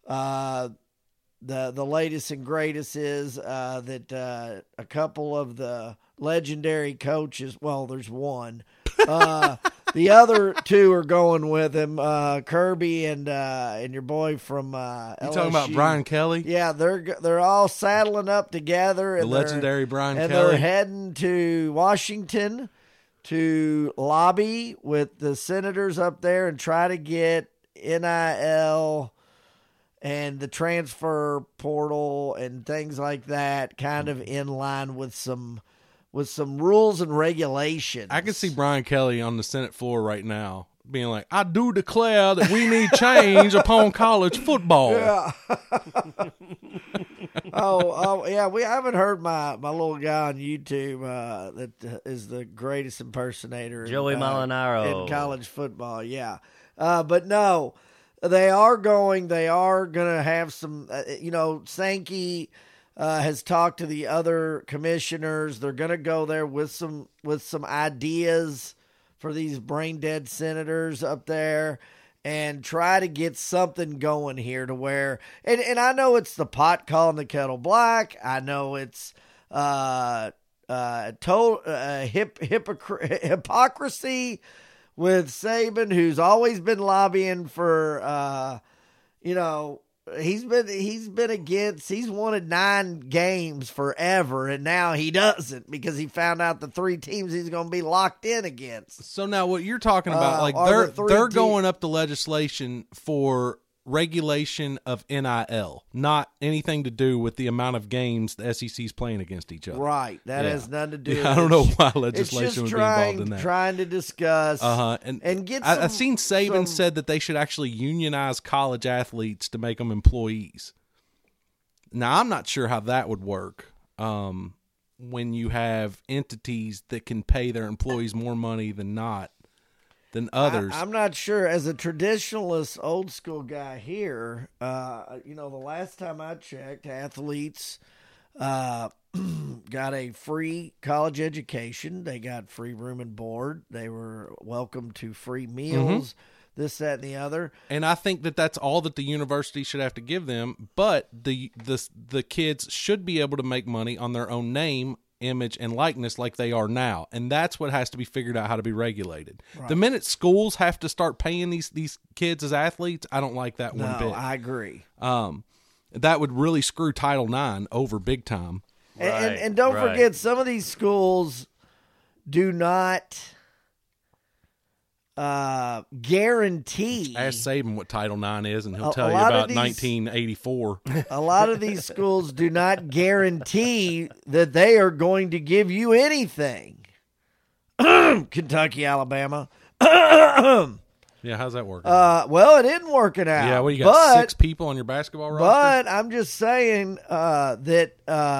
the latest and greatest is that a couple of the legendary coaches, well, there's one. The other 2 are going with him, Kirby and your boy from LSU.
You talking about Brian Kelly?
Yeah, they're all saddling up together. And
The legendary Brian
and
Kelly.
they're heading to Washington to lobby with the senators up there and try to get NIL and the transfer portal and things like that kind of in line with some rules and regulations.
I can see Brian Kelly on the Senate floor right now being like, I do declare that we need change upon college football.
Yeah. oh, yeah. I haven't heard my little guy on YouTube that is the greatest impersonator.
Joey Molinaro.
In college football. Yeah. But no, they are going to have some, Sankey has talked to the other commissioners. They're going to go there with some ideas for these brain dead senators up there and try to get something going here to where, and I know it's the pot calling the kettle black. I know it's hypocrisy with Saban, who's always been lobbying for, he's wanted 9 games forever, and now he doesn't because he found out the 3 teams he's going to be locked in against.
So now what you're talking about, like
are the 3
they're
teams-
going up to legislation for regulation of NIL, not anything to do with the amount of games the SEC's playing against each other.
Right. That
Yeah.
has nothing to do with
Yeah, I
it.
don't know why
It's
legislation
just
would be involved in that.
trying to discuss
And
get
I've
some-
seen Saban
some-
said that they should actually unionize college athletes to make them employees. Now, I'm not sure how that would work when you have entities that can pay their employees more money than others.
I'm not sure. As a traditionalist, old school guy here, the last time I checked, athletes got a free college education. They got free room and board. They were welcome to free meals, this, that, and the other.
And I think that that's all that the university should have to give them. But the kids should be able to make money on their own name, image, and likeness like they are now. And that's what has to be figured out how to be regulated. Right. The minute schools have to start paying these kids as athletes, I don't like that one bit.
No, I agree.
that would really screw Title IX over big time.
And don't forget, some of these schools do not guarantee.
Ask Saban what Title IX is, and he'll tell you about 1984.
A lot of these schools do not guarantee that they are going to give you anything. Kentucky, Alabama.
Yeah, how's that working?
Well, it isn't working out.
Yeah, well, you got 6 people on your basketball roster?
But I'm just saying that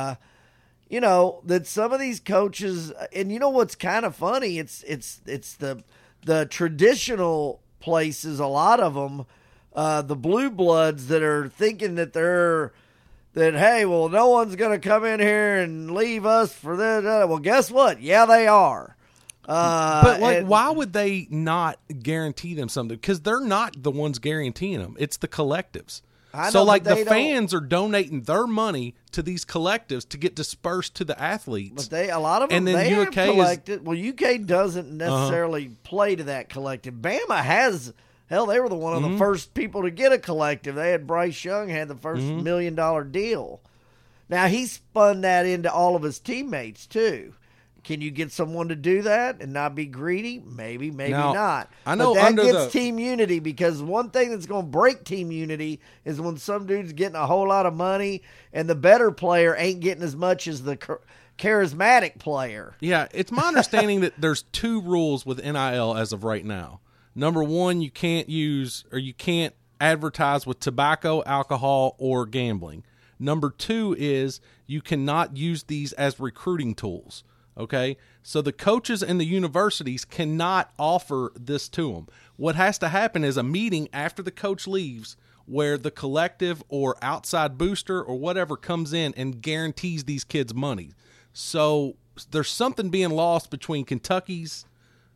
some of these coaches, and you know what's kind of funny? It's the traditional places, a lot of them, the blue bloods that are thinking that hey, well, no one's going to come in here and leave us for that. Well, guess what? Yeah, they are.
But why would they not guarantee them something? Because they're not the ones guaranteeing them. It's the collectives. So, the fans are donating their money to these collectives to get dispersed to the athletes.
But a lot of them,
and then
they
UK
have collected. Well, UK doesn't necessarily play to that collective. Bama has. Hell, they were one of the first people to get a collective. They had Bryce Young had the first $1 million deal. Now he spun that into all of his teammates too. Can you get someone to do that and not be greedy? Maybe not.
I know
but that gets team unity, because one thing that's going to break team unity is when some dude's getting a whole lot of money and the better player ain't getting as much as the charismatic player.
Yeah, it's my understanding that there's 2 rules with NIL as of right now. Number 1, you can't advertise with tobacco, alcohol, or gambling. Number 2 is you cannot use these as recruiting tools. Okay, so the coaches and the universities cannot offer this to them. What has to happen is a meeting after the coach leaves where the collective or outside booster or whatever comes in and guarantees these kids money. So there's something being lost between Kentucky's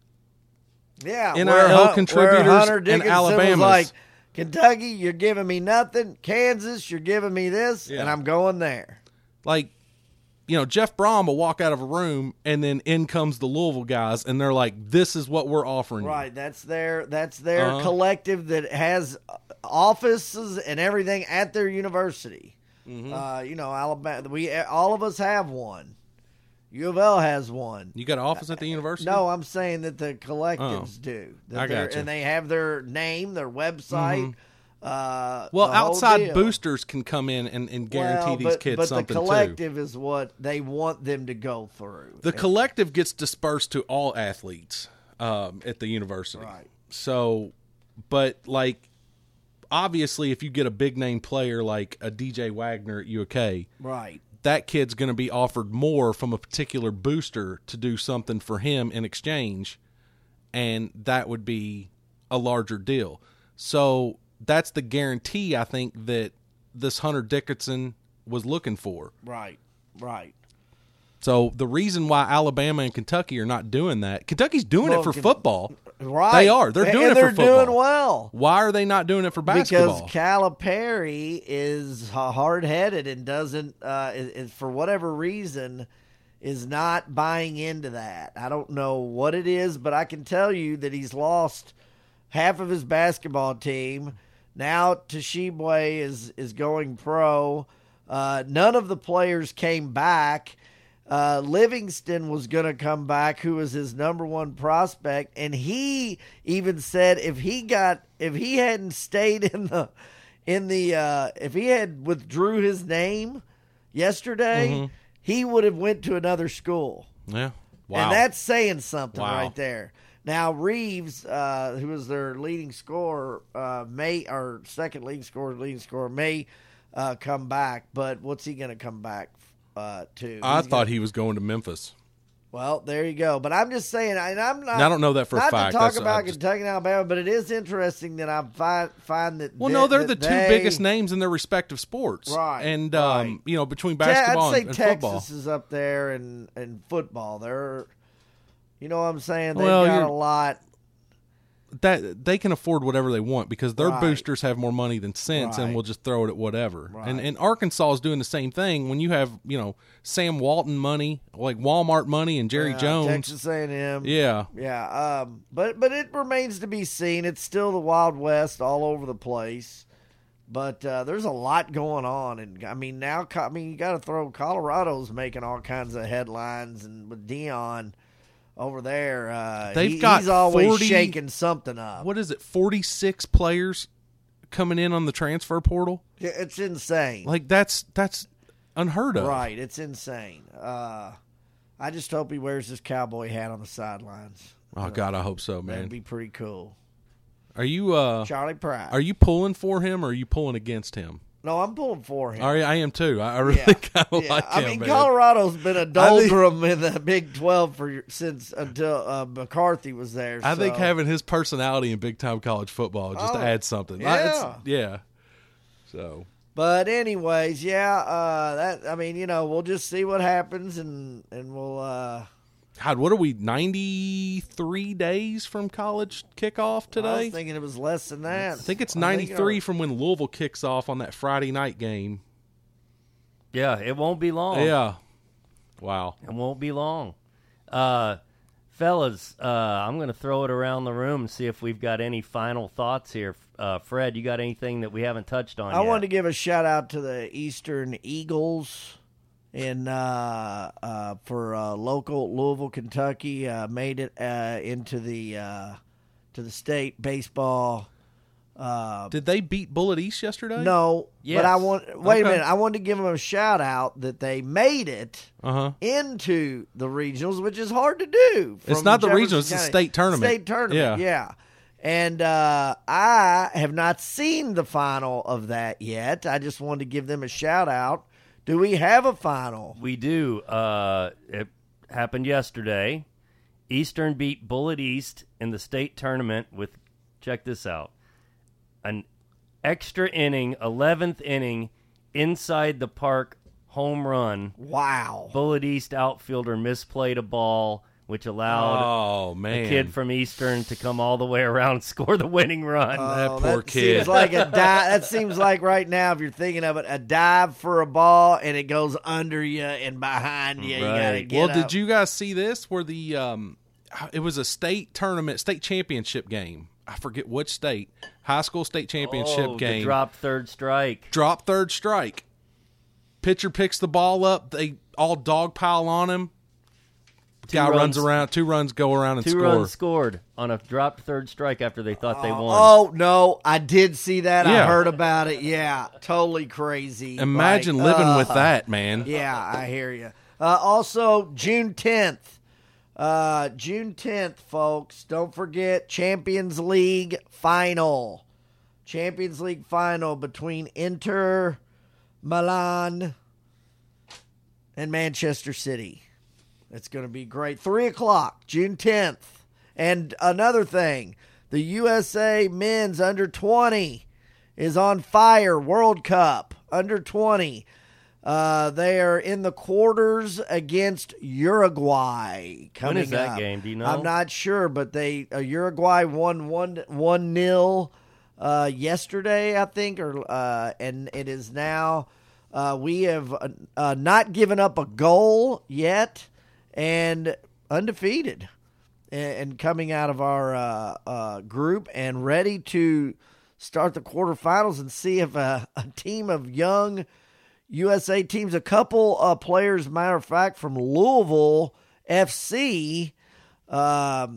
NIL contributors and Alabama's.
Like, Kentucky, you're giving me nothing. Kansas, you're giving me this, and I'm going there.
Like, Jeff Brom will walk out of a room, and then in comes the Louisville guys, and they're like, "This is what we're offering you."
Right, that's their collective that has offices and everything at their university. Alabama, all of us have one. U of L has one.
You got an office at the university?
No, I'm saying that the collectives do.
I got you.
And they have their name, their website.
Outside boosters can come in and guarantee these kids something too.
But the collective is what they want them to go through.
The collective gets dispersed to all athletes at the university.
Right.
So, but obviously, if you get a big name player like a DJ Wagner at UK,
right,
that kid's going to be offered more from a particular booster to do something for him in exchange, and that would be a larger deal. So that's the guarantee, I think, that this Hunter Dickinson was looking for.
Right.
So the reason why Alabama and Kentucky are not doing that, Kentucky's doing it for football.
Right.
They are. They're doing it for football.
They're doing well.
Why are they not doing it for basketball?
Because Calipari is hard-headed and doesn't, is for whatever reason, is not buying into that. I don't know what it is, but I can tell you that he's lost half of his basketball team. Now Toshibwe is going pro. None of the players came back. Livingston was going to come back, who was his number 1 prospect, and he even said if he hadn't stayed if he had withdrew his name yesterday, he would have went to another school.
Yeah, wow.
And that's saying something right there. Now Reeves, who was their leading scorer, may come back, but what's he going to come back to?
I thought he was going to Memphis.
Well, there you go. But I'm just saying, and I'm not.
I don't know that for a fact.
Not to talk about Kentucky and Alabama, but it is interesting that I find that.
Well, they're the 2 biggest names in their respective sports,
right?
And between basketball
I'd say
and
Texas
football,
is up there, and football. They're, you know what I'm saying? They've got a lot.
That they can afford whatever they want because their boosters have more money than sense and will just throw it at whatever. Right. And Arkansas is doing the same thing. When you have Sam Walton money, like Walmart money, and Jerry Jones,
Texas A&M,
yeah.
But it remains to be seen. It's still the Wild West all over the place. But there's a lot going on, and you got to throw Colorado's making all kinds of headlines, and with Dion over there,
he's always
40, shaking something up.
What is it? 46 players coming in on the transfer portal.
Yeah, it's insane.
Like that's unheard of.
Right, it's insane. I just hope he wears his cowboy hat on the sidelines.
Oh God, I hope so, man.
That'd be pretty cool.
Are you
Charlie Pride?
Are you pulling for him or are you pulling against him?
No, I'm pulling for him.
I am too. I really kind of like him.
I mean,
man.
Colorado's been a doldrum in the Big 12 until McCarthy was there.
I think having his personality in big time college football just adds something.
Yeah.
So.
But anyways, we'll just see what happens, and we'll.
God, what are we? 93 days from college kickoff today.
I was thinking it was less than that.
I think it's 93 from when Louisville kicks off on that Friday night game.
Yeah, it won't be long.
Yeah. Wow.
It won't be long. Fellas, I'm going to throw it around the room and see if we've got any final thoughts here. Fred, you got anything that we haven't touched on yet?
I wanted to give a shout-out to the Eastern Eagles for local Louisville, Kentucky. Made it into the state baseball.
Did they beat Bullitt East yesterday?
No,
yes.
But wait a minute. I wanted to give them a shout out that they made it into the regionals, which is hard to do.
It's not the regionals; it's the state tournament.
State tournament, yeah. And I have not seen the final of that yet. I just wanted to give them a shout out. Do we have a final?
We do. It happened yesterday. Eastern beat Bullitt East in the state tournament with, check this out, an extra inning, 11th inning, inside the park home run.
Wow.
Bullitt East outfielder misplayed a ball, which allowed a kid from Eastern to come all the way around and score the winning run.
That poor kid.
Seems like a dive. That seems like right now, if you're thinking of it, a dive for a ball and it goes under you and behind you.
Right.
You gotta get up.
Did you guys see this? Where the it was a state tournament, state championship game. I forget which state. High school state championship game.
The dropped third strike.
Drop third strike. Pitcher picks the ball up. They all dogpile on him. Guy runs around. 2 runs go around and score.
2 runs scored on a dropped third strike after they thought they won.
Oh, no. I did see that.
Yeah.
I heard about it. Yeah. Totally crazy.
Imagine living with that, man.
Yeah, I hear you. Also, June 10th. June 10th, folks. Don't forget Champions League final. Champions League final between Inter Milan and Manchester City. It's going to be great. 3 o'clock, June 10th. And another thing, the USA men's under 20 is on fire. World Cup under 20. They are in the quarters against Uruguay.
When is that game? Do you know?
I'm not sure, but Uruguay won 1-0 yesterday, I think, and it is now. We have not given up a goal yet, and undefeated, and coming out of our group and ready to start the quarterfinals and see if a team of young USA teams, a couple players, matter of fact, from Louisville FC, that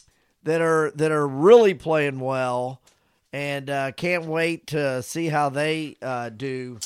are really playing well, and can't wait to see how they do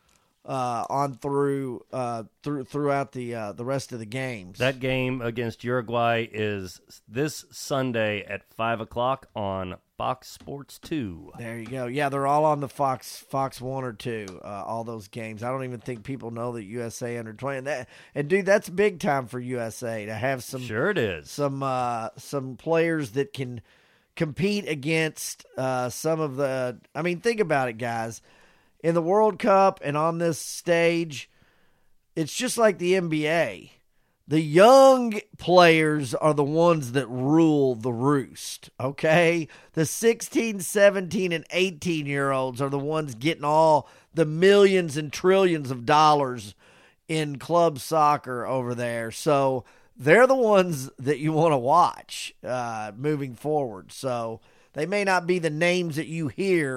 on throughout the rest of the games.
That game against Uruguay is this Sunday at 5 o'clock on Fox Sports 2.
There you go. Yeah, they're all on the Fox 1 or 2, all those games. I don't even think people know that USA under 20. And dude, that's big time for USA to have some.
Sure it is.
Some players that can compete against some of the. I mean, think about it, guys. In the World Cup and on this stage, it's just like the NBA. The young players are the ones that rule the roost, okay? The 16, 17, and 18-year-olds are the ones getting all the millions and trillions of dollars in club soccer over there. So they're the ones that you want to watch moving forward. So they may not be the names that you hear,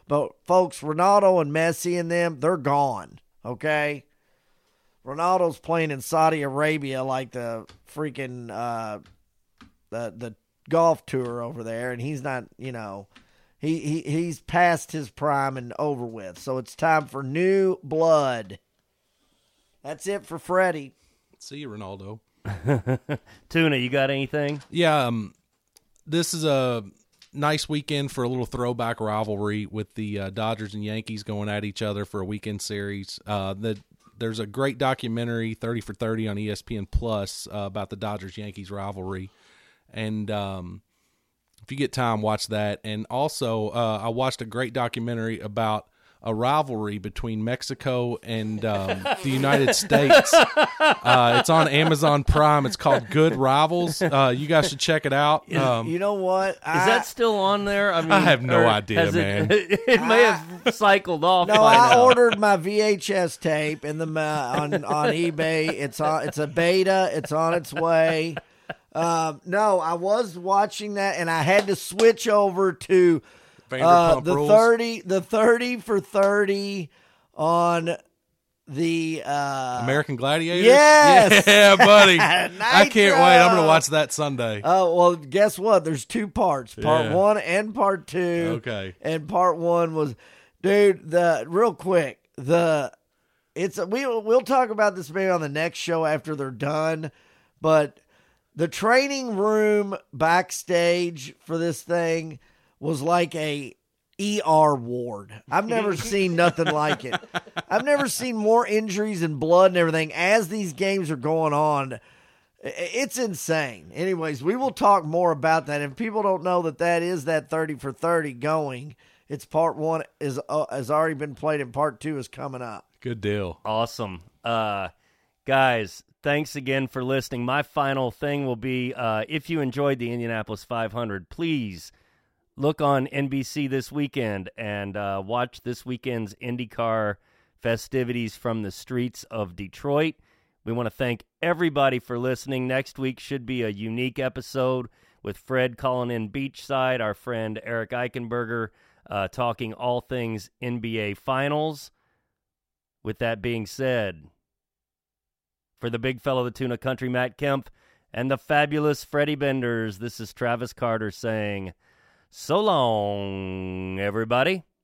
But, folks, Ronaldo and Messi and them, they're gone, okay? Ronaldo's playing in Saudi Arabia like the freaking the golf tour over there, and he's not, he's past his prime and over with. So it's time for new blood. That's it for Freddie.
See you, Ronaldo.
Tuna, you got anything?
Yeah, this is a nice weekend for a little throwback rivalry with the Dodgers and Yankees going at each other for a weekend series. There's a great documentary, 30 for 30 on ESPN Plus, about the Dodgers-Yankees rivalry. And if you get time, watch that. And also, I watched a great documentary about a rivalry between Mexico and the United States. It's on Amazon Prime. It's called Good Rivals. You guys should check it out.
You know what?
Is that still on there? I mean,
I have no idea, man.
It may have cycled off.
No,
by
I
now.
ordered my VHS tape on eBay. It's a beta. It's on its way. No, I was watching that, and I had to switch over to the 30 for 30 on the
American Gladiators?
Yes.
Yeah, buddy. I can't wait. I'm going to watch that Sunday.
Oh, well, guess what? There's two parts. Part 1 and part 2.
Okay.
And part 1 was, dude, we'll talk about this maybe on the next show after they're done, but the training room backstage for this thing was like a ER ward. I've never seen nothing like it. I've never seen more injuries and blood and everything as these games are going on. It's insane. Anyways, we will talk more about that. If people don't know that is that 30 for 30 going, it's part 1 has already been played and part 2 is coming up.
Good deal.
Awesome. Guys, thanks again for listening. My final thing will be, if you enjoyed the Indianapolis 500, please look on NBC this weekend and watch this weekend's IndyCar festivities from the streets of Detroit. We want to thank everybody for listening. Next week should be a unique episode with Fred calling in beachside, our friend Eric Eichenberger talking all things NBA Finals. With that being said, for the big fellow, the Tuna Country, Matt Kemp, and the fabulous Freddie Benders, this is Travis Carter saying, so long, everybody.